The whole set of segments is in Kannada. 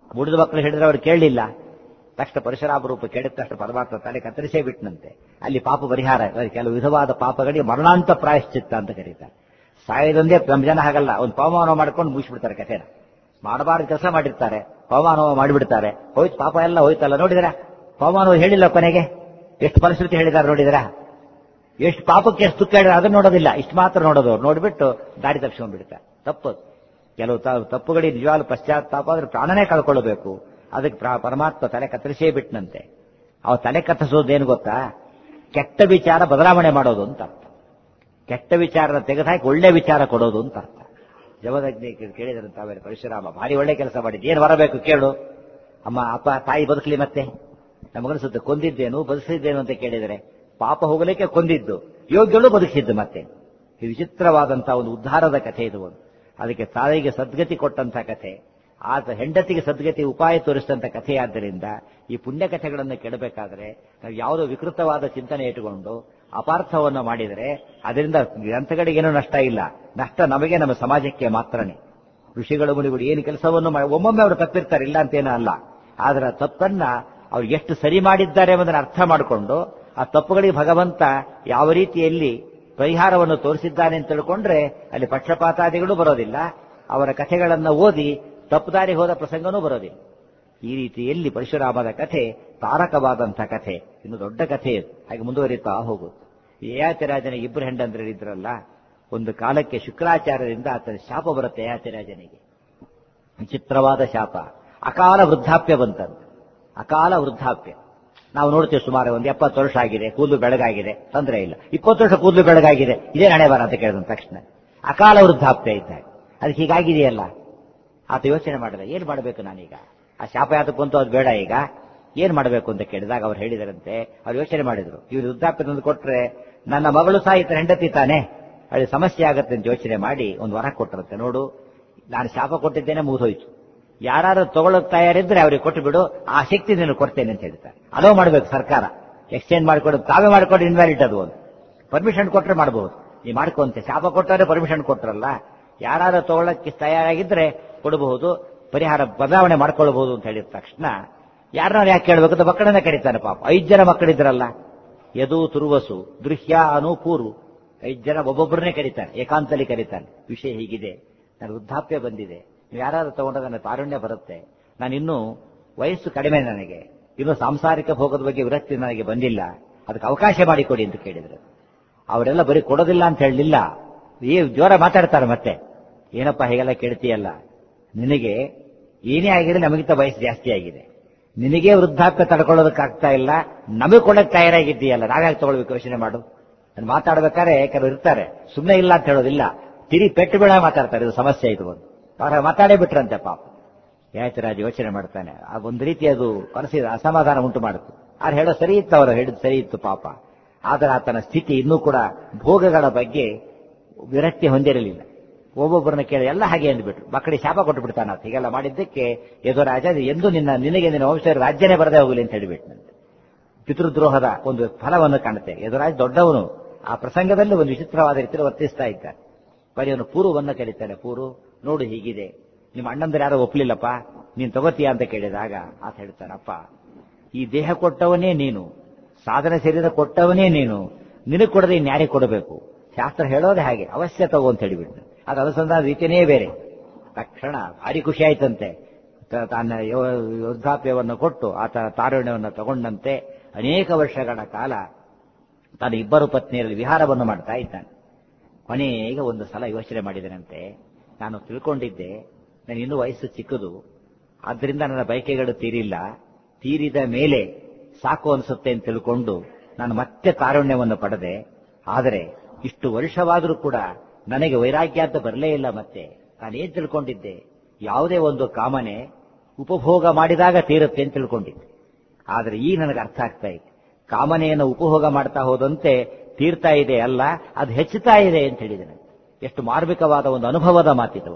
ಬುಡಿದ ಮಕ್ಕಳು ಹೇಳಿದ್ರೆ ಅವ್ರು ಕೇಳಲಿಲ್ಲ. ತಕ್ಷಣ ಪರಶುರಾಮ ರೂಪ ಕೇಳಿದ ತಕ್ಷಣ ಪರಮಾತ್ಮ ತಲೆ ಕತ್ತರಿಸೇ ಬಿಟ್ಟನಂತೆ. ಅಲ್ಲಿ ಪಾಪ ಪರಿಹಾರ, ಕೆಲವು ವಿಧವಾದ ಪಾಪಗಳಿಗೆ ಮರಣಾಂತ ಪ್ರಾಯಶ್ಚಿತ್ತ ಅಂತ ಕರೀತಾರೆ. ಸಾಯೋದೊಂದೇ ನಮ್ಮ ಜನ ಹಾಗಲ್ಲ, ಒಂದು ಪವಮಾನ ಮಾಡ್ಕೊಂಡು ಮುಗಿಸ್ಬಿಡ್ತಾರೆ ಕಥೆನ. ಮಾಡಬಾರ್ದು ಕೆಲಸ ಮಾಡಿರ್ತಾರೆ, ಪವಮಾನ ಮಾಡಿಬಿಡ್ತಾರೆ, ಹೋಯ್ತು ಪಾಪ ಎಲ್ಲ ಹೋಯ್ತಲ್ಲ. ನೋಡಿದ್ರ ಪವಮಾನ ಹೇಳಿಲ್ಲ ಕೊನೆಗೆ ಎಷ್ಟು ಪರಿಸ್ಥಿತಿ ಹೇಳಿದ್ದಾರೆ ನೋಡಿದ್ರ, ಎಷ್ಟು ಪಾಪಕ್ಕೆ ಎಷ್ಟು ದುಃಖ ಹೇಳಿದ್ರೆ ಅದನ್ನ ನೋಡೋದಿಲ್ಲ, ಇಷ್ಟು ಮಾತ್ರ ನೋಡೋದು. ನೋಡಿಬಿಟ್ಟು ದಾರಿ ತಪ್ಪಿಸ್ಕೊಂಡ್ಬಿಡ್ತಾರೆ. ತಪ್ಪದು. ಕೆಲವು ತಪ್ಪುಗಳಿಗೆ ನಿಜವಾದ ಪಶ್ಚಾತ್ತಾಪ ಆದ್ರೆ ಪ್ರಾಣನೇ ಕಳ್ಕೊಳ್ಬೇಕು. ಅದಕ್ಕೆ ಪರಮಾತ್ಮ ತಲೆ ಕತ್ತರಿಸೇ ಬಿಟ್ಟನಂತೆ. ಅವ ತಲೆ ಕತ್ತರಿಸೋದೇನು ಗೊತ್ತಾ, ಕೆಟ್ಟ ವಿಚಾರ ಬದಲಾವಣೆ ಮಾಡೋದು ಅಂತ ಅರ್ಥ. ಕೆಟ್ಟ ವಿಚಾರನ ತೆಗೆದುಹಾಕಿ ಒಳ್ಳೆ ವಿಚಾರ ಕೊಡೋದು ಅಂತ ಅರ್ಥ. ಜಮದಗ್ನಿ ಕೇಳಿದ್ರಂತ ಅವರೇ, ಪರಶುರಾಮ ಭಾರಿ ಒಳ್ಳೆ ಕೆಲಸ ಮಾಡಿದ್ದು, ಏನು ಬರಬೇಕು ಕೇಳು. ಅಮ್ಮ ಅಪ್ಪ ತಾಯಿ ಬದುಕಲಿ, ಮತ್ತೆ ನಮಗನಿಸುತ್ತೆ ಕೊಂದಿದ್ದೇನು ಬದುಕಿದ್ದೇನು ಅಂತ ಕೇಳಿದರೆ ಪಾಪ ಹೋಗಲಿಕ್ಕೆ ಕೊಂದಿದ್ದು, ಯೋಗ್ಯಳು ಬದುಕಿದ್ದು. ಮತ್ತೆ ಈ ವಿಚಿತ್ರವಾದಂತಹ ಒಂದು ಉದ್ಧಾರದ ಕಥೆ ಇದು. ಒಂದು ಅದಕ್ಕೆ ತಾಯಿಗೆ ಸದ್ಗತಿ ಕೊಟ್ಟಂತ ಕಥೆ, ಆತ ಹೆಂಡತಿಗೆ ಸದ್ಗತಿ ಉಪಾಯ ತೋರಿಸಿದಂತ ಕಥೆಯಾದ್ದರಿಂದ ಈ ಪುಣ್ಯ ಕಥೆಗಳನ್ನು ಕೆಡಬೇಕಾದ್ರೆ ನಾವು ಯಾವುದೋ ವಿಕೃತವಾದ ಚಿಂತನೆ ಇಟ್ಟುಕೊಂಡು ಅಪಾರ್ಥವನ್ನು ಮಾಡಿದರೆ ಅದರಿಂದ ಗ್ರಂಥಗಳಿಗೇನೂ ನಷ್ಟ ಇಲ್ಲ. ನಷ್ಟ ನಮಗೆ, ನಮ್ಮ ಸಮಾಜಕ್ಕೆ ಮಾತ್ರನೇ. ಋಷಿಗಳು ಮುನಿಗಳು ಏನು ಕೆಲಸವನ್ನು ಒಮ್ಮೊಮ್ಮೆ ಅವರು ತಪ್ಪಿರ್ತಾರೆ, ಇಲ್ಲ ಅಂತೇನೂ ಅಲ್ಲ. ಆದ್ರೆ ಆ ತಪ್ಪನ್ನ ಅವ್ರು ಎಷ್ಟು ಸರಿ ಮಾಡಿದ್ದಾರೆ ಎಂಬುದನ್ನು ಅರ್ಥ ಮಾಡಿಕೊಂಡು ಆ ತಪ್ಪುಗಳಿಗೆ ಭಗವಂತ ಯಾವ ರೀತಿಯಲ್ಲಿ ಪರಿಹಾರವನ್ನು ತೋರಿಸಿದ್ದಾನೆ ಅಂತ ತಿಳ್ಕೊಂಡ್ರೆ ಅಲ್ಲಿ ಪಕ್ಷಪಾತಾದಿಗಳು ಬರೋದಿಲ್ಲ. ಅವರ ಕಥೆಗಳನ್ನು ಓದಿ ತಪ್ಪುದಾರಿ ಹೋದ ಪ್ರಸಂಗನೂ ಬರೋದಿಲ್ಲ. ಈ ರೀತಿಯಲ್ಲಿ ಪರಶುರಾಮದ ಕಥೆ ತಾರಕವಾದಂಥ ಕಥೆ, ಇನ್ನು ದೊಡ್ಡ ಕಥೆ ಇದು. ಹಾಗೆ ಮುಂದುವರಿತಾ ಹೋಗುದು. ಯಯಾತಿರಾಜನಿಗೆ ಇಬ್ಬರು ಹೆಂಡಂದ್ರಿದ್ರಲ್ಲ, ಒಂದು ಕಾಲಕ್ಕೆ ಶುಕ್ರಾಚಾರ್ಯರಿಂದ ಆತನ ಶಾಪ ಬರುತ್ತೆ ಯಯಾತಿರಾಜನಿಗೆ. ವಿಚಿತ್ರವಾದ ಶಾಪ. ಅಕಾಲ ವೃದ್ಧಾಪ್ಯ ಬಂತಂತೆ. ಅಕಾಲ ವೃದ್ಧಾಪ್ಯ ನಾವು ನೋಡ್ತೇವೆ. ಸುಮಾರು ಒಂದು 70 ವರ್ಷ ಆಗಿದೆ, ಕೂದಲು ಬೆಳಗಾಗಿದೆ, ತೊಂದರೆ ಇಲ್ಲ. 20 ವರ್ಷ ಕೂದಲು ಬೆಳಗಾಗಿದೆ, ಇದೇ ಹಣೆ ಬರ ಅಂತ ಕೇಳಿದ ತಕ್ಷಣ ಅಕಾಲ ವೃದ್ಧಾಪ್ಯ ಇದ್ದಾಗ ಅದಕ್ಕೆ ಹೀಗಾಗಿದೆಯಲ್ಲ. ಆತ ಯೋಚನೆ ಮಾಡಿದ, ಏನ್ ಮಾಡಬೇಕು ನಾನೀಗ, ಆ ಶಾಪ ಯಾತಕ್ಕೆ ಬಂತು, ಅದು ಬೇಡ, ಈಗ ಏನ್ ಮಾಡಬೇಕು ಅಂತ ಕೇಳಿದಾಗ ಅವ್ರು ಹೇಳಿದರಂತೆ. ಅವ್ರು ಯೋಚನೆ ಮಾಡಿದ್ರು, ಇವ್ರು ವೃದ್ಧಾಪ್ಯ ತಂದು ಕೊಟ್ರೆ ನನ್ನ ಮಗಳು ಸಹ ಈತ ಹೆಂಡತಿ ತಾನೆ, ಅಲ್ಲಿ ಸಮಸ್ಯೆ ಆಗತ್ತೆ ಅಂತ ಯೋಚನೆ ಮಾಡಿ ಒಂದು ವರ ಕೊಟ್ಟರಂತೆ. ನೋಡು, ನಾನು ಶಾಪ ಕೊಟ್ಟಿದ್ದೇನೆ, ಮುಗಿದೋಯ್ತು. ಯಾರು ತಗೊಳ್ಳೋಕ್ ತಯಾರಿದ್ರೆ ಅವ್ರಿಗೆ ಕೊಟ್ಟು ಬಿಡು, ಆ ಶಕ್ತಿ ನೀನು ಕೊಡ್ತೇನೆ ಅಂತ ಹೇಳ್ತಾರೆ. ಅಲೋ ಮಾಡ್ಬೇಕು ಸರ್ಕಾರ, ಎಕ್ಸ್ಚೇಂಜ್ ಮಾಡಿಕೊಡೋದು ತಾವೇ ಮಾಡಿಕೊಂಡು ಇನ್ವ್ಯಾಲಿಡ್. ಅದು ಒಂದು ಪರ್ಮಿಷನ್ ಕೊಟ್ರೆ ಮಾಡಬಹುದು, ನೀವು ಮಾಡ್ಕೊಂತೆ. ಶಾಪ ಕೊಟ್ಟರೆ ಪರ್ಮಿಷನ್ ಕೊಟ್ರಲ್ಲ, ಯಾರು ತಗೊಳ್ಳಕ್ಕೆ ತಯಾರಾಗಿದ್ರೆ ಕೊಡಬಹುದು, ಪರಿಹಾರ ಬದಲಾವಣೆ ಮಾಡ್ಕೊಳ್ಬಹುದು ಅಂತ ಹೇಳಿದ ತಕ್ಷಣ ಯಾರನ್ನ ಯಾಕೆ ಕೇಳಬೇಕು ಅಂತ ಮಕ್ಕಳನ್ನ ಕರೀತಾನೆ. ಪಾಪ 5 ಜನ ಮಕ್ಕಳಿದ್ರಲ್ಲ, ಯದು ತುರ್ವಸು ದೃಶ್ಯ ಅನು ಪೂರ್ವ, 5 ಜನ ಒಬ್ಬೊಬ್ಬರನ್ನೇ ಕರೀತಾನೆ, ಏಕಾಂತಲಿ ಕರೀತಾನೆ. ವಿಷಯ ಹೀಗಿದೆ, ನನ್ನ ವೃದ್ಧಾಪ್ಯ ಬಂದಿದೆ, ನೀವು ಯಾರು ತಗೊಂಡ್ರೆ ನನ್ನ ತಾರುಣ್ಯ ಬರುತ್ತೆ, ನಾನಿನ್ನೂ ವಯಸ್ಸು ಕಡಿಮೆ, ನನಗೆ ಇನ್ನೂ ಸಾಂಸಾರಿಕ ಭೋಗದ ಬಗ್ಗೆ ವಿರಕ್ತಿ ನನಗೆ ಬಂದಿಲ್ಲ, ಅದಕ್ಕೆ ಅವಕಾಶ ಮಾಡಿಕೊಡಿ ಅಂತ ಕೇಳಿದ್ರು. ಅವರೆಲ್ಲ ಬರೀ ಕೊಡೋದಿಲ್ಲ ಅಂತ ಹೇಳಲಿಲ್ಲ, ಈ ಜೋರ ಮಾತಾಡ್ತಾರೆ. ಮತ್ತೆ ಏನಪ್ಪಾ ಹೀಗೆಲ್ಲ ಕೇಳ್ತೀಯಲ್ಲ, ನಿನಗೆ ಏನೇ ಆಗಿದೆ ನಮಗಿಂತ ವಯಸ್ಸು ಜಾಸ್ತಿ ಆಗಿದೆ, ನಿನಗೆ ವೃದ್ಧಾಪ್ಯ ತಡ್ಕೊಳ್ಳೋದಕ್ಕಾಗ್ತಾ ಇಲ್ಲ, ನಮಗೆ ಕೊಡಕ್ಕೆ ತಯಾರಾಗಿದ್ದೀಯಲ್ಲ, ನಾವ್ಯಾಕೆ ತಗೊಳ್ಬೇಕು, ಯೋಚನೆ ಮಾಡು. ನಾನು ಮಾತಾಡ್ಬೇಕಾದ್ರೆ ಕೆಲವರು ಇರ್ತಾರೆ, ಸುಮ್ಮನೆ ಇಲ್ಲ ಅಂತ ಹೇಳೋದಿಲ್ಲ, ತಿರಿ ಪೆಟ್ಟು ಬೀಳ ಮಾತಾಡ್ತಾರೆ. ಇದು ಸಮಸ್ಯೆ, ಇದು ಒಂದು ಅವ್ರ ಮಾತಾಡೇ ಬಿಟ್ರಂತೆ. ಪಾಪ ಯಯಾತಿರಾಜ ಯೋಚನೆ ಮಾಡ್ತಾನೆ. ಆ ಒಂದು ರೀತಿ ಅದು ಮನಸ್ಸಿಗೆ ಅಸಮಾಧಾನ ಉಂಟು ಮಾಡುತ್ತೆ. ಆದ್ರೆ ಹೇಳೋ ಸರಿ ಇತ್ತು, ಅವರು ಹೇಳಿದ್ದು ಸರಿ ಇತ್ತು ಪಾಪ. ಆದರೆ ಆತನ ಸ್ಥಿತಿ ಇನ್ನೂ ಕೂಡ ಭೋಗಗಳ ಬಗ್ಗೆ ವಿರಕ್ತಿ ಹೊಂದಿರಲಿಲ್ಲ. ಒಬ್ಬೊಬ್ಬರನ್ನ ಕೇಳಿ ಎಲ್ಲ ಹಾಗೆ ಅಂದ್ಬಿಟ್ರು. ಮಕ್ಕಳಿಗೆ ಶಾಪ ಕೊಟ್ಟು ಬಿಡ್ತಾನ. ಹೀಗೆಲ್ಲ ಮಾಡಿದ್ದಕ್ಕೆ ಯದುರಾಜ ಎಂದು ನಿನಗೆ ನಿನ್ನ ವಂಶ ರಾಜ್ಯನೇ ಬರದೇ ಹೋಗಲಿ ಅಂತ ಹೇಳಿಬಿಟ್ನಂತೆ. ಪಿತೃದ್ರೋಹದ ಒಂದು ಫಲವನ್ನು ಕಾಣುತ್ತೆ. ಯದುರಾಜ ದೊಡ್ಡವನು, ಆ ಪ್ರಸಂಗದಲ್ಲಿ ಒಂದು ವಿಚಿತ್ರವಾದ ರೀತಿಯಲ್ಲಿ ವರ್ತಿಸ್ತಾ ಇದ್ದಾನೆ. ಬರೀ ಪೂರ್ವವನ್ನು ಕರೀತಾನೆ. ಪೂರ್ವ ನೋಡು, ಹೀಗಿದೆ, ನಿಮ್ಮ ಅಣ್ಣಂದ್ರೆ ಯಾರೋ ಒಪ್ಪಲಿಲ್ಲಪ್ಪ, ನೀನು ತಗೋತೀಯ ಅಂತ ಕೇಳಿದಾಗ ಆತ ಹೇಳ್ತಾನಪ್ಪ, ಈ ದೇಹ ಕೊಟ್ಟವನೇ ನೀನು, ಸಾಧನ ಶರೀರ ಕೊಟ್ಟವನೇ ನೀನು, ನಿನಗೆ ಕೊಡದೆ ಇನ್ಯಾರಿಗೆ ಕೊಡಬೇಕು? ಶಾಸ್ತ್ರ ಹೇಳೋದೇ ಹಾಗೆ, ಅವಶ್ಯ ತಗೋ ಅಂತ ಹೇಳಿಬಿಟ್ಟು. ಅದು ಅನುಸಂಧಾನ ರೀತಿಯೇ ಬೇರೆ. ತಕ್ಷಣ ಭಾರಿ ಖುಷಿ ಆಯ್ತಂತೆ. ತನ್ನ ವೃದ್ಧಾಪ್ಯವನ್ನು ಕೊಟ್ಟು ಆತ ತಾರುಣ್ಯವನ್ನು ತಗೊಂಡಂತೆ ಅನೇಕ ವರ್ಷಗಳ ಕಾಲ ತಾನು ಇಬ್ಬರು ಪತ್ನಿಯರಲ್ಲಿ ವಿಹಾರವನ್ನು ಮಾಡ್ತಾ ಇದ್ದಾನೆ. ಕೊನೆಗೆ ಒಂದು ಸಲ ಯೋಚನೆ ಮಾಡಿದನಂತೆ, ನಾನು ತಿಳ್ಕೊಂಡಿದ್ದೆ ನಾನು ಇನ್ನೂ ವಯಸ್ಸು ಚಿಕ್ಕದು, ಆದ್ರಿಂದ ನನ್ನ ಬಯಕೆಗಳು ತೀರಿದ ಮೇಲೆ ಸಾಕು ಅನಿಸುತ್ತೆ ಅಂತ ತಿಳ್ಕೊಂಡು ನಾನು ಮತ್ತೆ ತಾರುಣ್ಯವನ್ನು ಪಡೆದೆ. ಆದರೆ ಇಷ್ಟು ವರ್ಷವಾದರೂ ಕೂಡ ನನಗೆ ವೈರಾಗ್ಯ ಅಂತ ಬರಲೇ ಇಲ್ಲ. ಮತ್ತೆ ನಾನೇನ್ ತಿಳ್ಕೊಂಡಿದ್ದೆ, ಯಾವುದೇ ಒಂದು ಕಾಮನೆ ಉಪಭೋಗ ಮಾಡಿದಾಗ ತೀರುತ್ತೆ ಅಂತ ತಿಳ್ಕೊಂಡಿದ್ದೆ. ಆದರೆ ಈಗ ನನಗೆ ಅರ್ಥ ಆಗ್ತಾ ಇದೆ, ಕಾಮನೆಯನ್ನು ಉಪಭೋಗ ಮಾಡ್ತಾ ಹೋದಂತೆ ತೀರ್ತಾ ಇದೆ ಅಲ್ಲ, ಅದು ಹೆಚ್ಚುತ್ತಾ ಇದೆ ಅಂತ ಹೇಳಿದ್ದೇನೆ. ಎಷ್ಟು ಮಾರ್ಮಿಕವಾದ ಒಂದು ಅನುಭವದ ಮಾತಿದು.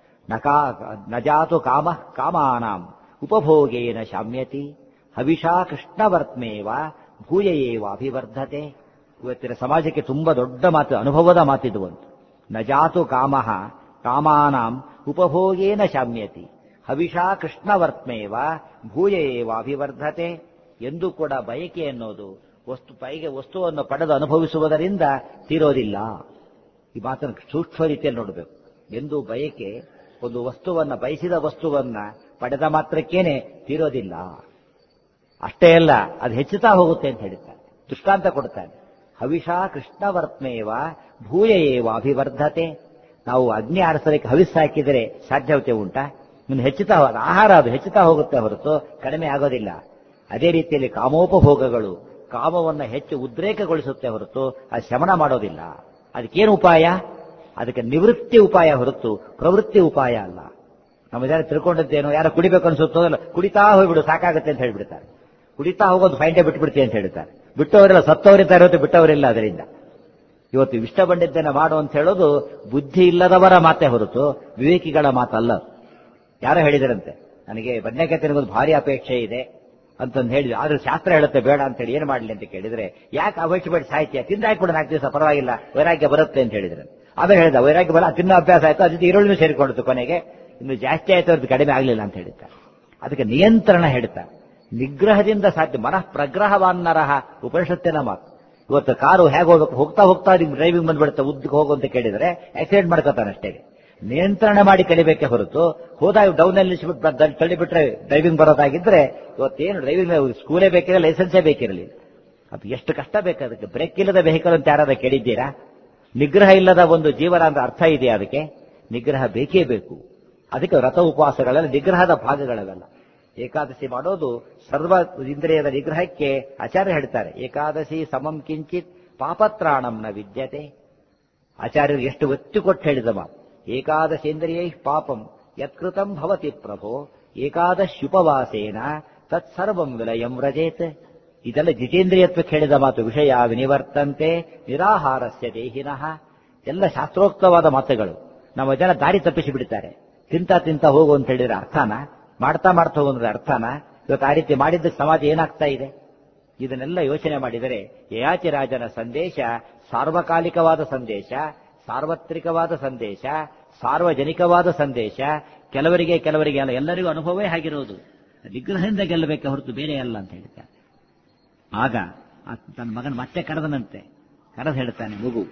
ನಜಾತು ಕಾಮ ಕಾಮಾನಾಂ ಉಪಭೋಗೇನ ಶಾಮ್ಯತಿ ಹವಿಷಾ ಕೃಷ್ಣವರ್ತ್ಮೇವ ಭೂಯೇವ ಅಭಿವರ್ಧತೆ. ಇವತ್ತಿನ ಸಮಾಜಕ್ಕೆ ತುಂಬಾ ದೊಡ್ಡ ಮಾತು, ಅನುಭವದ ಮಾತಿದು ಒಂದು. ನಜಾತು ಕಾಮ ಕಾಮಾನಾಂ ಉಪಭೋಗೇನ ಶಾಮ್ಯತಿ. ಹವಿಷಾ ಕೃಷ್ಣವರ್ತ್ಮೇವ ಭೂಯ ಏವ ಅಭಿವರ್ಧತೆ. ಎಂದೂ ಕೂಡ ಬಯಕೆ ಎನ್ನುವುದು ವಸ್ತುವನ್ನು ಪಡೆದು ಅನುಭವಿಸುವುದರಿಂದ ತೀರೋದಿಲ್ಲ. ಈ ಮಾತನ್ನು ಸೂಕ್ಷ್ಮ ರೀತಿಯಲ್ಲಿ ನೋಡಬೇಕು. ಎಂದೂ ಬಯಕೆ ಒಂದು ವಸ್ತುವನ್ನ, ಬಯಸಿದ ವಸ್ತುವನ್ನ ಪಡೆದ ಮಾತ್ರಕ್ಕೇನೆ ತೀರೋದಿಲ್ಲ. ಅಷ್ಟೇ ಅಲ್ಲ, ಅದು ಹೆಚ್ಚುತ್ತಾ ಹೋಗುತ್ತೆ ಅಂತ ಹೇಳ್ತಾರೆ. ದೃಷ್ಟಾಂತ ಕೊಡ್ತಾನೆ. ಹವಿಷಾ ಕೃಷ್ಣವರ್ತ್ಮೇವ ಭೂಯ ಏವ ಅಭಿವರ್ಧತೆ. ನಾವು ಅಗ್ನಿ ಆರಿಸೋದಕ್ಕೆ ಹವಿಸ್ ಹಾಕಿದರೆ ಸಾಧ್ಯವತೆ ಉಂಟಾ? ಇನ್ನು ಹೆಚ್ಚುತ್ತಾ ಆಹಾರ ಅದು ಹೆಚ್ಚುತ್ತಾ ಹೋಗುತ್ತೆ ಹೊರತು ಕಡಿಮೆ ಆಗೋದಿಲ್ಲ. ಅದೇ ರೀತಿಯಲ್ಲಿ ಕಾಮೋಪಭೋಗಗಳು ಕಾಮವನ್ನು ಹೆಚ್ಚು ಉದ್ರೇಕಗೊಳಿಸುತ್ತೆ ಹೊರತು ಅದು ಶಮನ ಮಾಡೋದಿಲ್ಲ. ಅದಕ್ಕೇನು ಉಪಾಯ? ಅದಕ್ಕೆ ನಿವೃತ್ತಿ ಉಪಾಯ ಹೊರತು ಪ್ರವೃತ್ತಿ ಉಪಾಯ ಅಲ್ಲ. ನಮ್ಮ ಜನ ತಿಳ್ಕೊಂಡದ್ದೇನೋ, ಯಾರೋ ಕುಡಿಬೇಕು ಅನ್ಸುತ್ತೋ ಅಲ್ಲ, ಕುಡಿತಾ ಹೋಗ್ಬಿಡು ಸಾಕಾಗುತ್ತೆ ಅಂತ ಹೇಳ್ಬಿಡ್ತಾರೆ. ಕುಡಿತಾ ಹೋಗೋದು ಫೈಂಡೆ ಬಿಟ್ಬಿಡ್ತೀವಿ ಅಂತ ಹೇಳ್ತಾರೆ. ಬಿಟ್ಟವರೆಲ್ಲ ಸತ್ತವರಿದ್ದ ಇರೋದು, ಬಿಟ್ಟವರಿಲ್ಲ. ಅದರಿಂದ ಇವತ್ತು ಇಷ್ಟ ಬಂದಿದ್ದೇನೆ ಮಾಡು ಅಂತ ಹೇಳೋದು ಬುದ್ಧಿ ಇಲ್ಲದವರ ಮಾತೆ ಹೊರತು ವಿವೇಕಿಗಳ ಮಾತಲ್ಲ. ಯಾರೋ ಹೇಳಿದರಂತೆ, ನನಗೆ ಬದನೆಕಾಯಿ ತಿನ್ನೋದು ಭಾರಿ ಅಪೇಕ್ಷೆ ಇದೆ ಅಂತಂದು ಹೇಳಿದ್ರು. ಆದ್ರೆ ಶಾಸ್ತ್ರ ಹೇಳುತ್ತೆ ಬೇಡ ಅಂತ ಹೇಳಿ ಏನ್ ಮಾಡ್ಲಿ ಅಂತ ಕೇಳಿದ್ರೆ, ಯಾಕೆ ಅವಶ್ಯಪಟ್ಟು ಸಾಹಿತ್ಯ ತಿಂದಾಕ್ಬಿಡ 4 ದಿವಸ ಪರವಾಗಿಲ್ಲ, ವೈರಾಗ್ಯ ಬರುತ್ತೆ ಅಂತ ಹೇಳಿದ್ರೆ. ಆಮೇಲೆ ಹೇಳಿದ ವೈರಾಗ್ಯ ಬರ ತಿನ್ನೋ ಅಭ್ಯಾಸ ಆಯ್ತು, ಅದ್ರ ಈರುಳ್ಳಿನೂ ಸೇರಿಕೊಂಡಿತ್ತು, ಕೊನೆಗೆ ಇನ್ನು ಜಾಸ್ತಿ ಆಯ್ತು, ಅವ್ರದ್ದು ಕಡಿಮೆ ಆಗಲಿಲ್ಲ ಅಂತ ಹೇಳಿದ್ದಾರೆ. ಅದಕ್ಕೆ ನಿಯಂತ್ರಣ ಹೇಳ್ತಾರೆ. ನಿಗ್ರಹದಿಂದ ಸಾಧ್ಯ. ಮನಃ ಪ್ರಗ್ರಹವಾನ್ನರಹ ಉಪನಿಷತ್ತಿನ ಮಾತು. ಇವತ್ತು ಕಾರು ಹೇಗೆ ಹೋಗ್ಬೇಕು, ಹೋಗ್ತಾ ಹೋಗ್ತಾ ನಿಮ್ಗೆ ಡ್ರೈವಿಂಗ್ ಬಂದ್ಬಿಡುತ್ತೆ, ಉದ್ದಕ್ಕೆ ಹೋಗು ಅಂತ ಕೇಳಿದ್ರೆ ಆಕ್ಸಿಡೆಂಟ್ ಮಾಡ್ಕೋತಾನೆ ಅಷ್ಟೇ. ನಿಯಂತ್ರಣ ಮಾಡಿ ಕಲಿಬೇಕೆ ಹೊರತು ಹೋದಾಗ ಡೌನಲ್ಲಿ ತಳ್ಳಿಬಿಟ್ರೆ ಡ್ರೈವಿಂಗ್ ಬರೋದಾಗಿದ್ರೆ ಇವತ್ತೇನು ಡ್ರೈವಿಂಗ್ ಸ್ಕೂಲೇ ಬೇಕಿರಲಿಲ್ಲ, ಲೈಸೆನ್ಸೇ ಬೇಕಿರಲಿಲ್ಲ. ಅದು ಎಷ್ಟು ಕಷ್ಟ ಬೇಕು ಅದಕ್ಕೆ. ಬ್ರೇಕ್ ಇಲ್ಲದ ವೆಹಿಕಲ್ ಅಂತ ಯಾರಾದ ಕೇಳಿದ್ದೀರಾ? ನಿಗ್ರಹ ಇಲ್ಲದ ಒಂದು ಜೀವನ ಅಂತ ಅರ್ಥ ಇದೆಯಾ? ಅದಕ್ಕೆ ನಿಗ್ರಹ ಬೇಕೇ ಬೇಕು. ಅದಕ್ಕೆ ವ್ರತ ಉಪವಾಸಗಳೆಲ್ಲ ನಿಗ್ರಹದ ಭಾಗಗಳವೆಲ್ಲ. ಏಕಾದಶಿ ಮಾಡೋದು ಸರ್ವ ಇಂದ್ರಿಯದ ನಿಗ್ರಹಕ್ಕೆ ಆಚಾರ್ಯ ಹೇಳ್ತಾರೆ. ಏಕಾದಶಿ ಸಮಂ ಕಿಂಚಿತ್ ಪಾಪತ್ರಾಣಂ ನ ವಿದ್ಯತೆ. ಆಚಾರ್ಯರು ಎಷ್ಟು ಒತ್ತು ಕೊಟ್ಟು ಹೇಳಿದ ಮಾತು. ಏಕಾದಶೇಂದ್ರಿಯೈ ಪಾಪಂ ಯತ್ಕೃತಂ ಭವತಿ ಪ್ರಭೋ ಏಕಾದಶ್ಯುಪವಾಸೇನ ತತ್ಸರ್ವಂ ವಿಲಯಂ ವ್ರಜೇತ್. ಇದೆಲ್ಲ ಜಿತೇಂದ್ರಿಯತ್ವಕ್ಕೆ ಹೇಳಿದ ಮಾತು. ವಿಷಯ ವಿನಿವರ್ತಂತೆ ನಿರಾಹಾರಸ್ಯ ದೇಹಿನಃ. ಎಲ್ಲ ಶಾಸ್ತ್ರೋಕ್ತವಾದ ಮಾತುಗಳು. ನಮ್ಮ ಜನ ದಾರಿ ತಪ್ಪಿಸಿ ಬಿಡ್ತಾರೆ. ತಿಂತ ಹೋಗು ಅಂತ ಹೇಳಿದ್ರೆ ಅರ್ಥನ, ಮಾಡ್ತಾ ಹೋಗೋದ್ರೆ ಅರ್ಥನ? ಇವತ್ತು ಆ ರೀತಿ ಮಾಡಿದ್ದಕ್ಕೆ ಸಮಾಜ ಏನಾಗ್ತಾ ಇದೆ? ಇದನ್ನೆಲ್ಲ ಯೋಚನೆ ಮಾಡಿದರೆ ಯಯಾತಿ ರಾಜನ ಸಂದೇಶ ಸಾರ್ವಕಾಲಿಕವಾದ ಸಂದೇಶ, ಸಾರ್ವತ್ರಿಕವಾದ ಸಂದೇಶ, ಸಾರ್ವಜನಿಕವಾದ ಸಂದೇಶ. ಕೆಲವರಿಗೆ ಅಲ್ಲ, ಎಲ್ಲರಿಗೂ ಅನುಭವವೇ ಆಗಿರೋದು. ನಿಗ್ರಹದಿಂದ ಗೆಲ್ಲಬೇಕೆ ಹೊರತು ಬೇರೆ ಅಲ್ಲ ಅಂತ ಹೇಳ್ತಾರೆ. ಆಗ ತನ್ನ ಮಗನ ಮತ್ತೆ ಕರೆದನಂತೆ. ಕರೆದು ಹೇಳ್ತಾನೆ, ಮಗು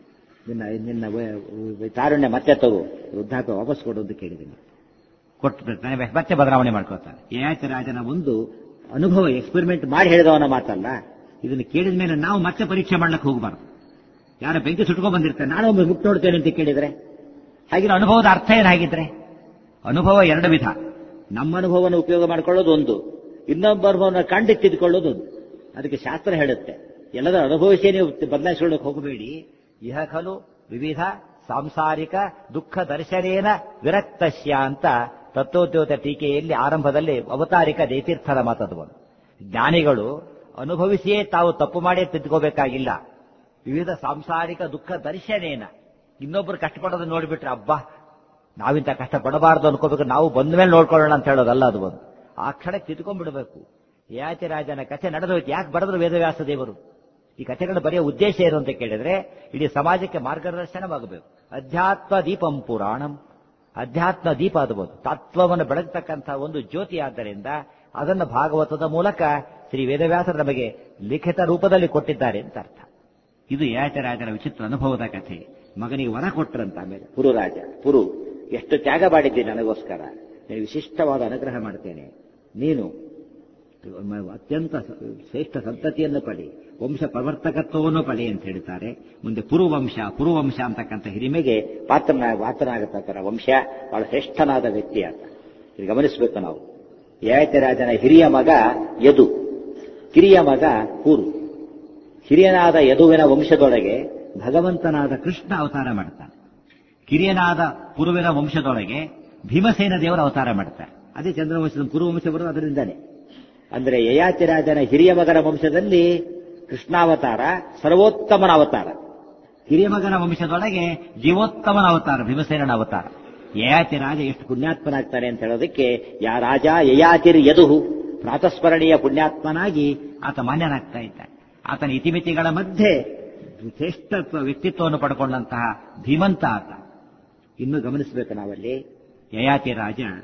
ನಿನ್ನ ತಾರುಣ್ಯ ಮತ್ತೆ ತಗೋ, ವೃದ್ಧಾಪ್ಯ ವಾಪಸ್ ಕೊಡು ಅಂತ ಕೇಳಿದ್ದೀನಿ. ಕೊಟ್ಟು ಮತ್ತೆ ಬದಲಾವಣೆ ಮಾಡ್ಕೋತಾನೆ. ಯಯಾತಿ ರಾಜನ ಒಂದು ಅನುಭವ, ಎಕ್ಸ್ಪೆರಿಮೆಂಟ್ ಮಾಡಿ ಹೇಳಿದವನ ಮಾತಲ್ಲ. ಇದನ್ನು ಕೇಳಿದ ಮೇಲೆ ನಾವು ಮತ್ತೆ ಪರೀಕ್ಷೆ ಮಾಡ್ಲಿಕ್ಕೆ ಹೋಗಬಾರ್ದು. ಯಾರ ಬೆಂಕಿ ಸುಟ್ಕೊಂಡ್ ಬಂದಿರ್ತಾರೆ, ನಾನು ಒಮ್ಮೆ ಮುಟ್ಟು ನೋಡ್ತೇನೆ ಅಂತ ಕೇಳಿದ್ರೆ, ಹಾಗೆ ಅನುಭವದ ಅರ್ಥ ಏನಾಗಿದ್ರೆ? ಅನುಭವ 2 ವಿಧ. ನಮ್ಮ ಅನುಭವವನ್ನು ಉಪಯೋಗ ಮಾಡಿಕೊಳ್ಳೋದು ಒಂದು, ಇನ್ನೊಬ್ಬ ಅನುಭವವನ್ನು ಕಂಡು ತಿದ್ದುಕೊಳ್ಳೋದು ಒಂದು. ಅದಕ್ಕೆ ಶಾಸ್ತ್ರ ಹೇಳುತ್ತೆ, ಎಲ್ಲದರ ಅನುಭವಿಸೇ ನೀವು ಬದಲಾಯಿಸಿಕೊಳ್ಳೋಕೆ ಹೋಗಬೇಡಿ. ಇಹ ಖಲು ವಿವಿಧ ಸಾಂಸಾರಿಕ ದುಃಖ ದರ್ಶನೇನ ವಿರಕ್ತಸ್ಯ ಅಂತ ತತ್ವೋದ್ಯೋತ ಟೀಕೆಯಲ್ಲಿ ಆರಂಭದಲ್ಲಿ ಅವತಾರಿಕ ಜಯತೀರ್ಥರ ಮಾತದು. ಜ್ಞಾನಿಗಳು ಅನುಭವಿಸಿಯೇ ತಾವು ತಪ್ಪು ಮಾಡೇ ತಿದ್ದುಕೋಬೇಕಾಗಿಲ್ಲ. ವಿವಿಧ ಸಾಂಸಾರಿಕ ದುಃಖ ದರ್ಶನೇನ, ಇನ್ನೊಬ್ಬರು ಕಷ್ಟಪಡೋದನ್ನ ನೋಡಿಬಿಟ್ರೆ ಅಬ್ಬಾ ನಾವಿಂತ ಕಷ್ಟಪಡಬಾರದು ಅನ್ಕೋಬೇಕು, ನಾವು ಬಂದ ಮೇಲೆ ನೋಡ್ಕೊಳ್ಳೋಣ ಅಂತ ಹೇಳೋದಲ್ಲ. ಅದು ಒಂದು ಆ ಕ್ಷಣಕ್ಕೆ ತಿದ್ದುಕೊಂಡ್ಬಿಡಬೇಕು. ಯಯಾತಿ ರಾಜನ ಕಥೆ ನಡೆದೋಯ್ತು. ಯಾಕೆ ಬರೆದ್ರು ವೇದವ್ಯಾಸ ದೇವರು? ಈ ಕಥೆಗಳು ಬರೆಯೋ ಉದ್ದೇಶ ಏನು ಅಂತ ಕೇಳಿದ್ರೆ, ಇಡೀ ಸಮಾಜಕ್ಕೆ ಮಾರ್ಗದರ್ಶನವಾಗಬೇಕು. ಅಧ್ಯಾತ್ಮ ದೀಪಂ ಪುರಾಣಂ. ಅಧ್ಯಾತ್ಮ ದೀಪ ಅದಬಹುದು, ತತ್ವವನ್ನು ಬೆಳಗ್ತಕ್ಕಂತಹ ಒಂದು ಜ್ಯೋತಿ. ಆದ್ದರಿಂದ ಅದನ್ನು ಭಾಗವತದ ಮೂಲಕ ಶ್ರೀ ವೇದವ್ಯಾಸರು ನಮಗೆ ಲಿಖಿತ ರೂಪದಲ್ಲಿ ಕೊಟ್ಟಿದ್ದಾರೆ ಅಂತ ಅರ್ಥ. ಇದು ಯಯಾತಿ ರಾಜನ ವಿಚಿತ್ರ ಅನುಭವದ ಕಥೆ. ಮಗನಿಗೆ ವರ ಕೊಟ್ಟರಂತ. ಆಮೇಲೆ ಪುರುರಾಜ, ಎಷ್ಟು ತ್ಯಾಗ ಮಾಡಿದ್ದೀನಿ ನನಗೋಸ್ಕರ, ನೀನು ವಿಶಿಷ್ಟವಾದ ಅನುಗ್ರಹ ಮಾಡ್ತೇನೆ, ನೀನು ಅತ್ಯಂತ ಶ್ರೇಷ್ಠ ಸಂತತಿಯನ್ನು ಪಡಿ, ವಂಶ ಪ್ರವರ್ತಕತ್ವವನ್ನು ಪಡಿ ಅಂತ ಹೇಳ್ತಾರೆ. ಮುಂದೆ ಪುರುವಂಶ ಅಂತಕ್ಕಂಥ ಹಿರಿಮೆಗೆ ಪಾತ್ರನಾಗತಕ್ಕಂಥ ವಂಶ ಬಹಳ ಶ್ರೇಷ್ಠನಾದ ವ್ಯಕ್ತಿ ಅಂತ ಇದು ಗಮನಿಸಬೇಕು ನಾವು. ಯಯಾತಿ ರಾಜನ ಹಿರಿಯ ಮಗ ಯದು, ಕಿರಿಯ ಮಗ ಪುರು. ಹಿರಿಯನಾದ ಯದುವಿನ ವಂಶದೊಳಗೆ ಭಗವಂತನಾದ ಕೃಷ್ಣ ಅವತಾರ ಮಾಡ್ತಾನೆ. ಕಿರಿಯನಾದ ಪುರುವಿನ ವಂಶದೊಳಗೆ ಭೀಮಸೇನ ದೇವರ ಅವತಾರ ಮಾಡ್ತಾರೆ. ಅದೇ ಚಂದ್ರವಂಶದ ಪುರುವಂಶ ಬರೋದು ಅದರಿಂದಾನೆ. ಅಂದ್ರೆ ಯಯಾತಿ ರಾಜನ ಹಿರಿಯ ಮಗನ ವಂಶದಲ್ಲಿ ಕೃಷ್ಣಾವತಾರ ಸರ್ವೋತ್ತಮನ ಅವತಾರ, ಹಿರಿಯ ಮಗನ ವಂಶದೊಳಗೆ ಜೀವೋತ್ತಮನ ಅವತಾರ ಭೀಮಸೇನನ ಅವತಾರ. ಯಯಾತಿ ರಾಜ ಎಷ್ಟು ಪುಣ್ಯಾತ್ಮನಾಗ್ತಾನೆ ಅಂತ ಹೇಳೋದಕ್ಕೆ ಯಾ ರಾಜ ಯಯಾತಿರ್ ಯದುಹು, ಪ್ರಾತಸ್ಮರಣೀಯ ಪುಣ್ಯಾತ್ಮನಾಗಿ ಆತ ಮಾನ್ಯನಾಗ್ತಾ ಇದ್ದಾನೆ. ಆತನ ಇತಿಮಿತಿಗಳ ಮಧ್ಯೆ ಶ್ರೇಷ್ಠ ವ್ಯಕ್ತಿತ್ವವನ್ನು ಪಡ್ಕೊಂಡಂತಹ ಧೀಮಂತ ಆತ. ಇನ್ನೂ ಗಮನಿಸಬೇಕು ನಾವಲ್ಲಿ, ಯಯಾತಿ ರಾಜ